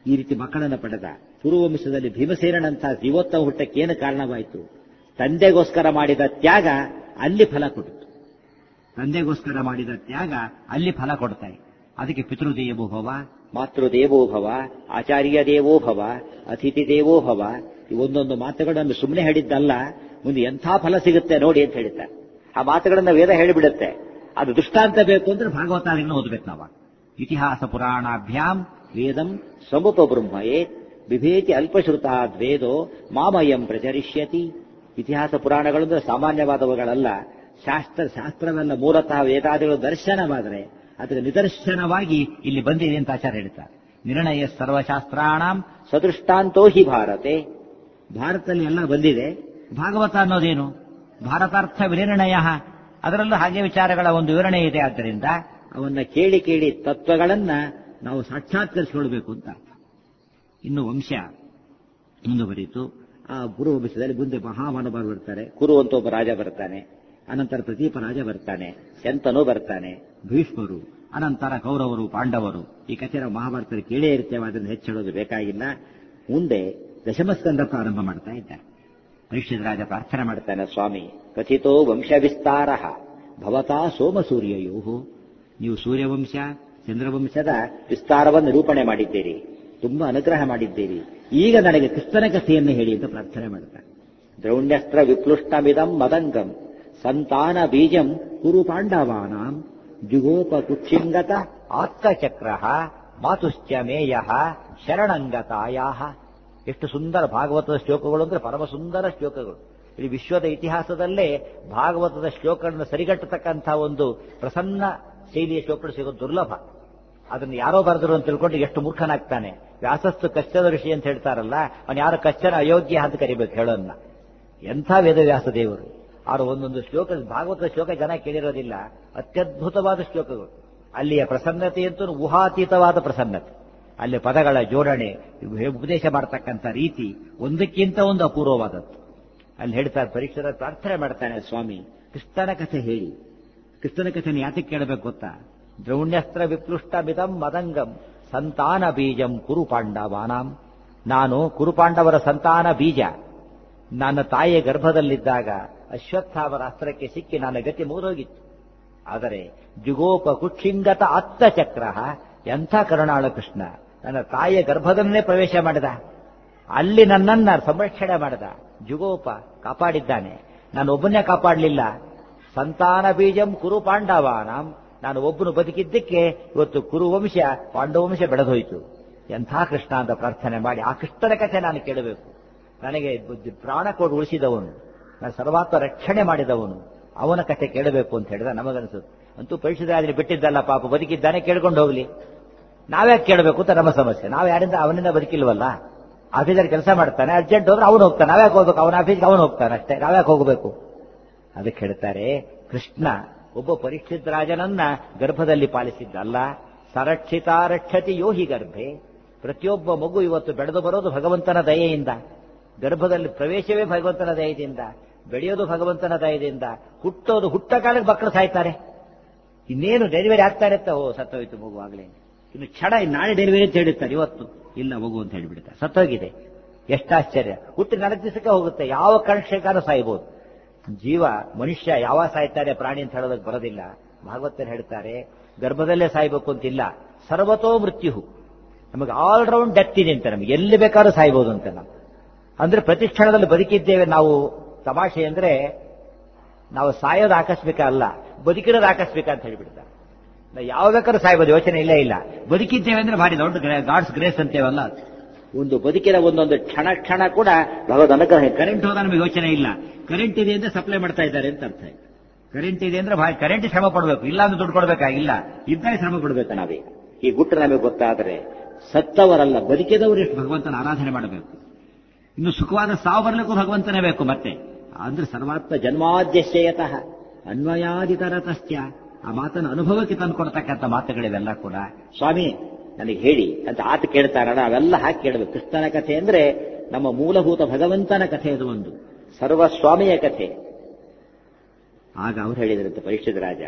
ಈ ರೀತಿ ಮಕ್ಕಳನ್ನು ಪಡೆದ. ಪುರುವಂಶದಲ್ಲಿ ಭೀಮಸೇನಂತಹ ಜೀವೋತ್ತಮ ಹುಟ್ಟಕ್ಕೇನು ಕಾರಣವಾಯಿತು? ತಂದೆಗೋಸ್ಕರ ಮಾಡಿದ ತ್ಯಾಗ ಅಲ್ಲಿ ಫಲ ಕೊಟ್ಟಿತು. ತಂದೆಗೋಸ್ಕರ ಮಾಡಿದ ತ್ಯಾಗ ಅಲ್ಲಿ ಫಲ ಕೊಡ್ತಾರೆ. ಅದಕ್ಕೆ ಪಿತೃದೇವೋ ಭವ, ಮಾತೃದೇವೋ ಭವ, ಆಚಾರ್ಯ ದೇವೋ ಭವ, ಅತಿಥಿ ದೇವೋ ಭವ. ಈ ಒಂದೊಂದು ಮಾತುಗಳನ್ನು ಸುಮ್ಮನೆ ಹೇಳಿದ್ದಲ್ಲ, ಮುಂದೆ ಎಂಥ ಫಲ ಸಿಗುತ್ತೆ ನೋಡಿ ಅಂತ ಹೇಳಿದ್ದಾರೆ. ಆ ಮಾತುಗಳನ್ನ ವೇದ ಹೇಳಿಬಿಡುತ್ತೆ. ಅದು ದೃಷ್ಟಾಂತ ಬೇಕು ಅಂದ್ರೆ ಭಾಗವತಾದಿಗಳನ್ನು ಓದಬೇಕು ನಾವು. ಇತಿಹಾಸ ಪುರಾಣಾಭ್ಯಾಂ ವೇದಂ ಸಮುಪಬ್ರಹ್ಮಯೇ ಬಿಭೇತಿ ಅಲ್ಪಶ್ರುತ ದ್ವೇದೋ ಮಾಮಯಂ ಪ್ರಚರಿಷ್ಯತಿ. ಇತಿಹಾಸ ಪುರಾಣಗಳು ಸಾಮಾನ್ಯವಾದವುಗಳಲ್ಲ. ಶಾಸ್ತ್ರವೆಲ್ಲ ಮೂಲತಃ ವೇದಾದಿಗಳು ದರ್ಶನವಾದರೆ ಅದರ ನಿದರ್ಶನವಾಗಿ ಇಲ್ಲಿ ಬಂದಿದೆ ಅಂತ ಆಚಾರ್ಯ ಹೇಳ್ತಾರೆ. ನಿರ್ಣಯ ಸರ್ವಶಾಸ್ತ್ರಾಣಂ ಸದೃಷ್ಟಾಂತೋ ಹಿ ಭಾರತೆ. ಭಾರತದಲ್ಲಿ ಎಲ್ಲ ಬಂದಿದೆ. ಭಾಗವತ ಅನ್ನೋದೇನು? ಭಾರತಾರ್ಥ ವಿನಿರ್ಣಯ, ಅದರಲ್ಲೂ ಹಾಗೆ ವಿಚಾರಗಳ ಒಂದು ವಿವರಣೆ ಇದೆ. ಆದ್ದರಿಂದ ಅವನ್ನ ಕೇಳಿ ಕೇಳಿ ತತ್ವಗಳನ್ನ ನಾವು ಸಾಕ್ಷಾತ್ಕರಿಸಿಕೊಳ್ಬೇಕು ಅಂತ ಅರ್ಥ. ಇನ್ನು ವಂಶ ಮುಂದುವರಿಯಿತು. ಆ ಪುರುವಂಶದಲ್ಲಿ ಮುಂದೆ ಮಹಾಮಾನವರು ಬರ್ತಾರೆ. ಕುರು ಅಂತ ಒಬ್ಬ ರಾಜ ಬರ್ತಾನೆ. ಅನಂತರ ಪ್ರದೀಪ ರಾಜ ಬರ್ತಾನೆ. ಶಂತನು ಬರ್ತಾನೆ. ಭೀಷ್ಮರು, ಅನಂತರ ಕೌರವರು, ಪಾಂಡವರು. ಈ ಕಥೆ ನಾವು ಮಹಾಭಾರತದಲ್ಲಿ ಕೇಳೇ ಇರ್ತೇವೆ. ಅದನ್ನು ಹೆಚ್ಚಿಡೋದು ಬೇಕಾಗಿಲ್ಲ. ಮುಂದೆ ದಶಮಸ್ಕಂದ ಪ್ರಾರಂಭ ಮಾಡ್ತಾ ಇದ್ದಾರೆ. ಪರೀಕ್ಷಿತ ರಾಜ ಪ್ರಾರ್ಥನೆ ಮಾಡ್ತಾನೆ, ಸ್ವಾಮಿ ಕಥಿತೋ ವಂಶ ವಿಸ್ತಾರ ಭವತಾ ಸೋಮ ಸೂರ್ಯಯೋ. ನೀವು ಸೂರ್ಯವಂಶ ಚಂದ್ರವಂಶದ ವಿಸ್ತಾರವನ್ನು ನಿರೂಪಣೆ ಮಾಡಿದ್ದೀರಿ, ತುಂಬಾ ಅನುಗ್ರಹ ಮಾಡಿದ್ದೀರಿ. ಈಗ ನನಗೆ ಕೃಷ್ಣನ ಕಥೆಯನ್ನು ಹೇಳಿ ಅಂತ ಪ್ರಾರ್ಥನೆ ಮಾಡ್ತಾನೆ. ದ್ರೌಣ್ಯಸ್ತ್ರ ವಿಪ್ಲುಷ್ಟಮಿದಂ ಮದಂಗಂ ಸಂತಾನ ಬೀಜಂ ಕುರು ಪಾಂಡವಾನಾಂ ಜುಗೋಪ ಕುಕ್ಷಿಂಗತ ಆತ್ಮಚಕ್ರ ಮಾತುಶ್ಚ ಮೇಯ ಶರಣಂಗತಾಯಾ. ಎಷ್ಟು ಸುಂದರ ಭಾಗವತದ ಶ್ಲೋಕಗಳು ಅಂದ್ರೆ ಪರಮ ಸುಂದರ ಶ್ಲೋಕಗಳು. ಇಡೀ ವಿಶ್ವದ ಇತಿಹಾಸದಲ್ಲೇ ಭಾಗವತದ ಶ್ಲೋಕಗಳನ್ನು ಸರಿಗಟ್ಟತಕ್ಕಂಥ ಒಂದು ಪ್ರಸನ್ನ ಶೈಲಿಯ ಶ್ಲೋಕಗಳು ಸಿಗೋದು ದುರ್ಲಭ. ಅದನ್ನು ಯಾರೋ ಬರೆದರು ಅಂತ ತಿಳ್ಕೊಂಡು ಎಷ್ಟು ಮೂರ್ಖನಾಗ್ತಾನೆ. ವ್ಯಾಸಸ್ತು ಕಶ್ಚನ ಋಷಿ ಅಂತ ಹೇಳ್ತಾರಲ್ಲ, ಅವನು ಯಾರೋ ಕಶ್ಚನ ಅಯೋಗ್ಯ ಅಂತ ಕರಿಬೇಕು ಹೇಳೋನ್ನ. ಎಂಥ ವೇದವ್ಯಾಸ ದೇವರು. ಅವರು ಒಂದೊಂದು ಶ್ಲೋಕ, ಭಾಗವತದ ಶ್ಲೋಕ ಜನ ಕೇಳಿರೋದಿಲ್ಲ. ಅತ್ಯದ್ಭುತವಾದ ಶ್ಲೋಕಗಳು. ಅಲ್ಲಿಯ ಪ್ರಸನ್ನತೆಯಂತೂ ಊಹಾತೀತವಾದ ಪ್ರಸನ್ನತೆ. ಅಲ್ಲಿ ಪದಗಳ ಜೋಡಣೆ, ಉಪದೇಶ ಮಾಡತಕ್ಕಂಥ ರೀತಿ ಒಂದಕ್ಕಿಂತ ಒಂದು ಅಪೂರ್ವವಾದದ್ದು. ಅಲ್ಲಿ ಹೇಳ್ತಾರೆ, ಪರೀಕ್ಷರ ಪ್ರಾರ್ಥನೆ ಮಾಡ್ತಾನೆ, ಸ್ವಾಮಿ ಕೃಷ್ಣನ ಕಥೆ ಹೇಳಿ. ಕೃಷ್ಣನ ಕಥೆನ ಯಾತಕ್ಕೆ ಕೇಳಬೇಕು ಗೊತ್ತಾ? ದ್ರೌಣ್ಯಸ್ತ್ರ ವಿಪ್ಲುಷ್ಟ ಮಿದಂ ಮದಂಗಂ ಸಂತಾನ ಬೀಜಂ ಕುರು ಪಾಂಡವಾನಾಂ. ನಾನು ಕುರುಪಾಂಡವರ ಸಂತಾನ ಬೀಜ. ನನ್ನ ತಾಯಿಯ ಗರ್ಭದಲ್ಲಿದ್ದಾಗ ಅಶ್ವತ್ಥಾಮರ ಅಸ್ತ್ರಕ್ಕೆ ಸಿಕ್ಕಿ ನನ್ನ ಗತಿ ಮುಗಿದೋಗಿತ್ತು. ಆದರೆ ಜುಗೋಪ ಕುಕ್ಷಿಂಗತ ಆತ್ಮಚಕ್ರ, ಎಂಥ ಕರುಣಾಳು ಕೃಷ್ಣ. ನನ್ನ ತಾಯಿಯ ಗರ್ಭದಲ್ಲೇ ಪ್ರವೇಶ ಮಾಡಿದ. ಅಲ್ಲಿ ನನ್ನನ್ನ ಸಂರಕ್ಷಣೆ ಮಾಡಿದ. ಜುಗೋಪ ಕಾಪಾಡಿದ್ದಾನೆ. ನಾನು ಒಬ್ಬನೇ ಕಾಪಾಡಲಿಲ್ಲ. ಸಂತಾನ ಬೀಜಂ ಕುರು ಪಾಂಡವಾನಾಂ. ನಾನು ಒಬ್ಬನು ಬದುಕಿದ್ದಕ್ಕೆ ಇವತ್ತು ಕುರುವಂಶ ಪಾಂಡವಂಶ ಬೆಳೆದೋಯ್ತು. ಎಂಥ ಕೃಷ್ಣ ಅಂತ ಪ್ರಾರ್ಥನೆ ಮಾಡಿ ಆ ಕೃಷ್ಣನ ಕಥೆ ನಾನು ಕೇಳಬೇಕು. ನನಗೆ ಪ್ರಾಣ ಕೊಡು ಉಳಿಸಿದವನು, ನಾನು ಸರ್ವಾತ್ಮ ರಕ್ಷಣೆ ಮಾಡಿದವನು, ಅವನ ಕಥೆ ಕೇಳಬೇಕು ಅಂತ ಹೇಳಿದ ನಮಗನ್ಸುತ್ತೆ. ಅಂತೂ ಪರೀಕ್ಷಿತರಾಜರು ಬಿಟ್ಟಿದ್ದಲ್ಲ, ಪಾಪ ಬದುಕಿದ್ದಾನೆ, ಕೇಳ್ಕೊಂಡು ಹೋಗ್ಲಿ. ನಾವ್ಯಾಕೆ ಕೇಳಬೇಕು ಅಂತ ನಮ್ಮ ಸಮಸ್ಯೆ. ನಾವು ಯಾರಿಂದ ಅವನಿಂದ ಬದುಕಿಲ್ವಲ್ಲ. ಆಫೀಸಲ್ಲಿ ಕೆಲಸ ಮಾಡ್ತಾನೆ, ಅರ್ಜೆಂಟ್ ಹೋದ್ರೆ ಅವನು ಹೋಗ್ತಾನೆ. ನಾವ್ಯಾಕೆ ಹೋಗ್ಬೇಕು? ಅವನ ಆಫೀಸ್ಗೆ ಅವನು ಹೋಗ್ತಾನೆ ಅಷ್ಟೇ. ನಾವ್ಯಾಕೆ ಹೋಗಬೇಕು? ಅದಕ್ಕೆ ಹೇಳ್ತಾರೆ, ಕೃಷ್ಣ ಒಬ್ಬ ಪರೀಕ್ಷಿತ ರಾಜನನ್ನ ಗರ್ಭದಲ್ಲಿ ಪಾಲಿಸಿದ್ದಲ್ಲ. ಸರಕ್ಷಿತ ರಕ್ಷತಿ ಯೋಹಿ ಗರ್ಭೆ. ಪ್ರತಿಯೊಬ್ಬ ಮಗು ಇವತ್ತು ಬೆಳೆದು ಬರೋದು ಭಗವಂತನ ದಯೆಯಿಂದ. ಗರ್ಭದಲ್ಲಿ ಪ್ರವೇಶವೇ ಭಗವಂತನ ದಯದಿಂದ, ಬೆಳೆಯೋದು ಭಗವಂತನ ದಯದಿಂದ, ಹುಟ್ಟೋದು ಹುಟ್ಟ ಕಾಲಕ್ಕೆ ಮಕ್ಕಳು ಸಾಯ್ತಾರೆ. ಇನ್ನೇನು ಡೆಲಿವರಿ ಆಗ್ತಾ ಇರುತ್ತೆ, ಓ ಸತ್ತೋಯ್ತು ಮಗು ಆಗ್ಲೇ, ಇನ್ನು ಕ್ಷಣ ನಾಳೆ ಡೆಲಿವರಿ ಅಂತ ಹೇಳಿರ್ತಾರೆ, ಇವತ್ತು ಇಲ್ಲ ಮಗು ಅಂತ ಹೇಳಿಬಿಡ್ತಾರೆ, ಸತ್ತೋಗಿದೆ. ಎಷ್ಟಾಶ್ಚರ್ಯ. ಹುಟ್ಟಿ 4 ದಿವಸಕ್ಕೆ ಹೋಗುತ್ತೆ. ಯಾವ ಕ್ಷಣಕ್ಕೂ ಸಾಯ್ಬೋದು. ಜೀವ ಮನುಷ್ಯ ಯಾವಾಗ ಸಾಯ್ತಾರೆ, ಪ್ರಾಣಿ ಅಂತ ಹೇಳೋದಕ್ಕೆ ಬರೋದಿಲ್ಲ. ಭಾಗವತರು ಹೇಳ್ತಾರೆ, ಗರ್ಭದಲ್ಲೇ ಸಾಯ್ಬೇಕು ಅಂತಿಲ್ಲ. ಸರ್ವತೋ ಮೃತ್ಯು. ನಮಗೆ ಆಲ್ರೌಂಡ್ ಡೆತ್ ಇದೆ ಅಂತ, ನಮಗೆ ಎಲ್ಲಿ ಬೇಕಾದ್ರೂ ಸಾಯ್ಬೋದು ಅಂತ. ನಾವು ಅಂದ್ರೆ ಪ್ರತಿ ಕ್ಷಣದಲ್ಲಿ ಬದುಕಿದ್ದೇವೆ. ನಾವು ತಮಾಷೆ ಅಂದ್ರೆ ನಾವು ಸಾಯೋದು ಆಕಸ್ಮಿಕ ಅಲ್ಲ, ಬದುಕಿರೋದು ಆಕಸ್ಮಿಕ ಅಂತ ಹೇಳಿಬಿಡ್ತಾರೆ. ನಾವು ಯಾವ ಬೇಕಾದ್ರೂ ಸಾಯ್ಬೋದು, ಯೋಚನೆ ಇಲ್ಲೇ ಇಲ್ಲ. ಬದುಕಿದ್ದೇವೆ ಅಂದ್ರೆ ಭಾರಿ ದೊಡ್ಡ ಗಾಡ್ಸ್ ಗ್ರೇಸ್ ಅಂತೇವಲ್ಲ. ಒಂದು ಬದುಕಿನ ಒಂದೊಂದು ಕ್ಷಣ ಕ್ಷಣ ಕೂಡ ಭಗವದ್ ಅನುಗ್ರಹ. ಕರೆಂಟ್ ಹೋದ ನಮಗೆ ಯೋಚನೆ ಇಲ್ಲ. ಕರೆಂಟ್ ಇದೆ ಅಂದ್ರೆ ಸಪ್ಲೈ ಮಾಡ್ತಾ ಇದ್ದಾರೆ ಅಂತ ಅರ್ಥ. ಕರೆಂಟ್ ಇದೆ ಅಂದ್ರೆ ಕರೆಂಟ್ ಶ್ರಮ ಪಡಬೇಕು, ಇಲ್ಲ ಅಂದ್ರೆ ದುಡ್ಡು ಕೊಡಬೇಕಾಗಿಲ್ಲ, ಇದ್ದರೆ ಶ್ರಮ ಪಡಬೇಕು. ನಾವೀಗ ಈ ಗುಟ್ಟು ನಮಗೆ ಗೊತ್ತಾದರೆ ಸತ್ತವರಲ್ಲ, ಬದುಕಿದವರು ಎಷ್ಟು ಭಗವಂತನ ಆರಾಧನೆ ಮಾಡಬೇಕು. ಇನ್ನು ಸುಖವಾದ ಸಾವು ಬರಲಿಕ್ಕೂ ಭಗವಂತನೇ ಬೇಕು. ಮತ್ತೆ ಅಂದ್ರೆ ಸರ್ವಾತ್ಮ ಜನ್ಮಾದ್ಯಶ್ಯಯತಃ ಅನ್ವಯಾದಿತರತಸ್ಯ. ಆ ಮಾತನ್ನು ಅನುಭವಕ್ಕೆ ತಂದುಕೊಡ್ತಕ್ಕಂಥ ಮಾತುಗಳಿವೆಲ್ಲ ಕೂಡ. ಸ್ವಾಮಿ ನನಗೆ ಹೇಳಿ ಅಂತ ಆತ ಕೇಳ್ತಾರಲ್ಲ, ಅವೆಲ್ಲ ಹಾಕಿ ಕೇಳಬೇಕು. ಕೃಷ್ಣನ ಕಥೆ ಅಂದ್ರೆ ನಮ್ಮ ಮೂಲಭೂತ ಭಗವಂತನ ಕಥೆ, ಅದು ಒಂದು ಸರ್ವಸ್ವಾಮಿಯ ಕಥೆ. ಆಗ ಅವ್ರು ಹೇಳಿದ್ರಂತೆ, ಪರೀಕ್ಷಿತ ರಾಜ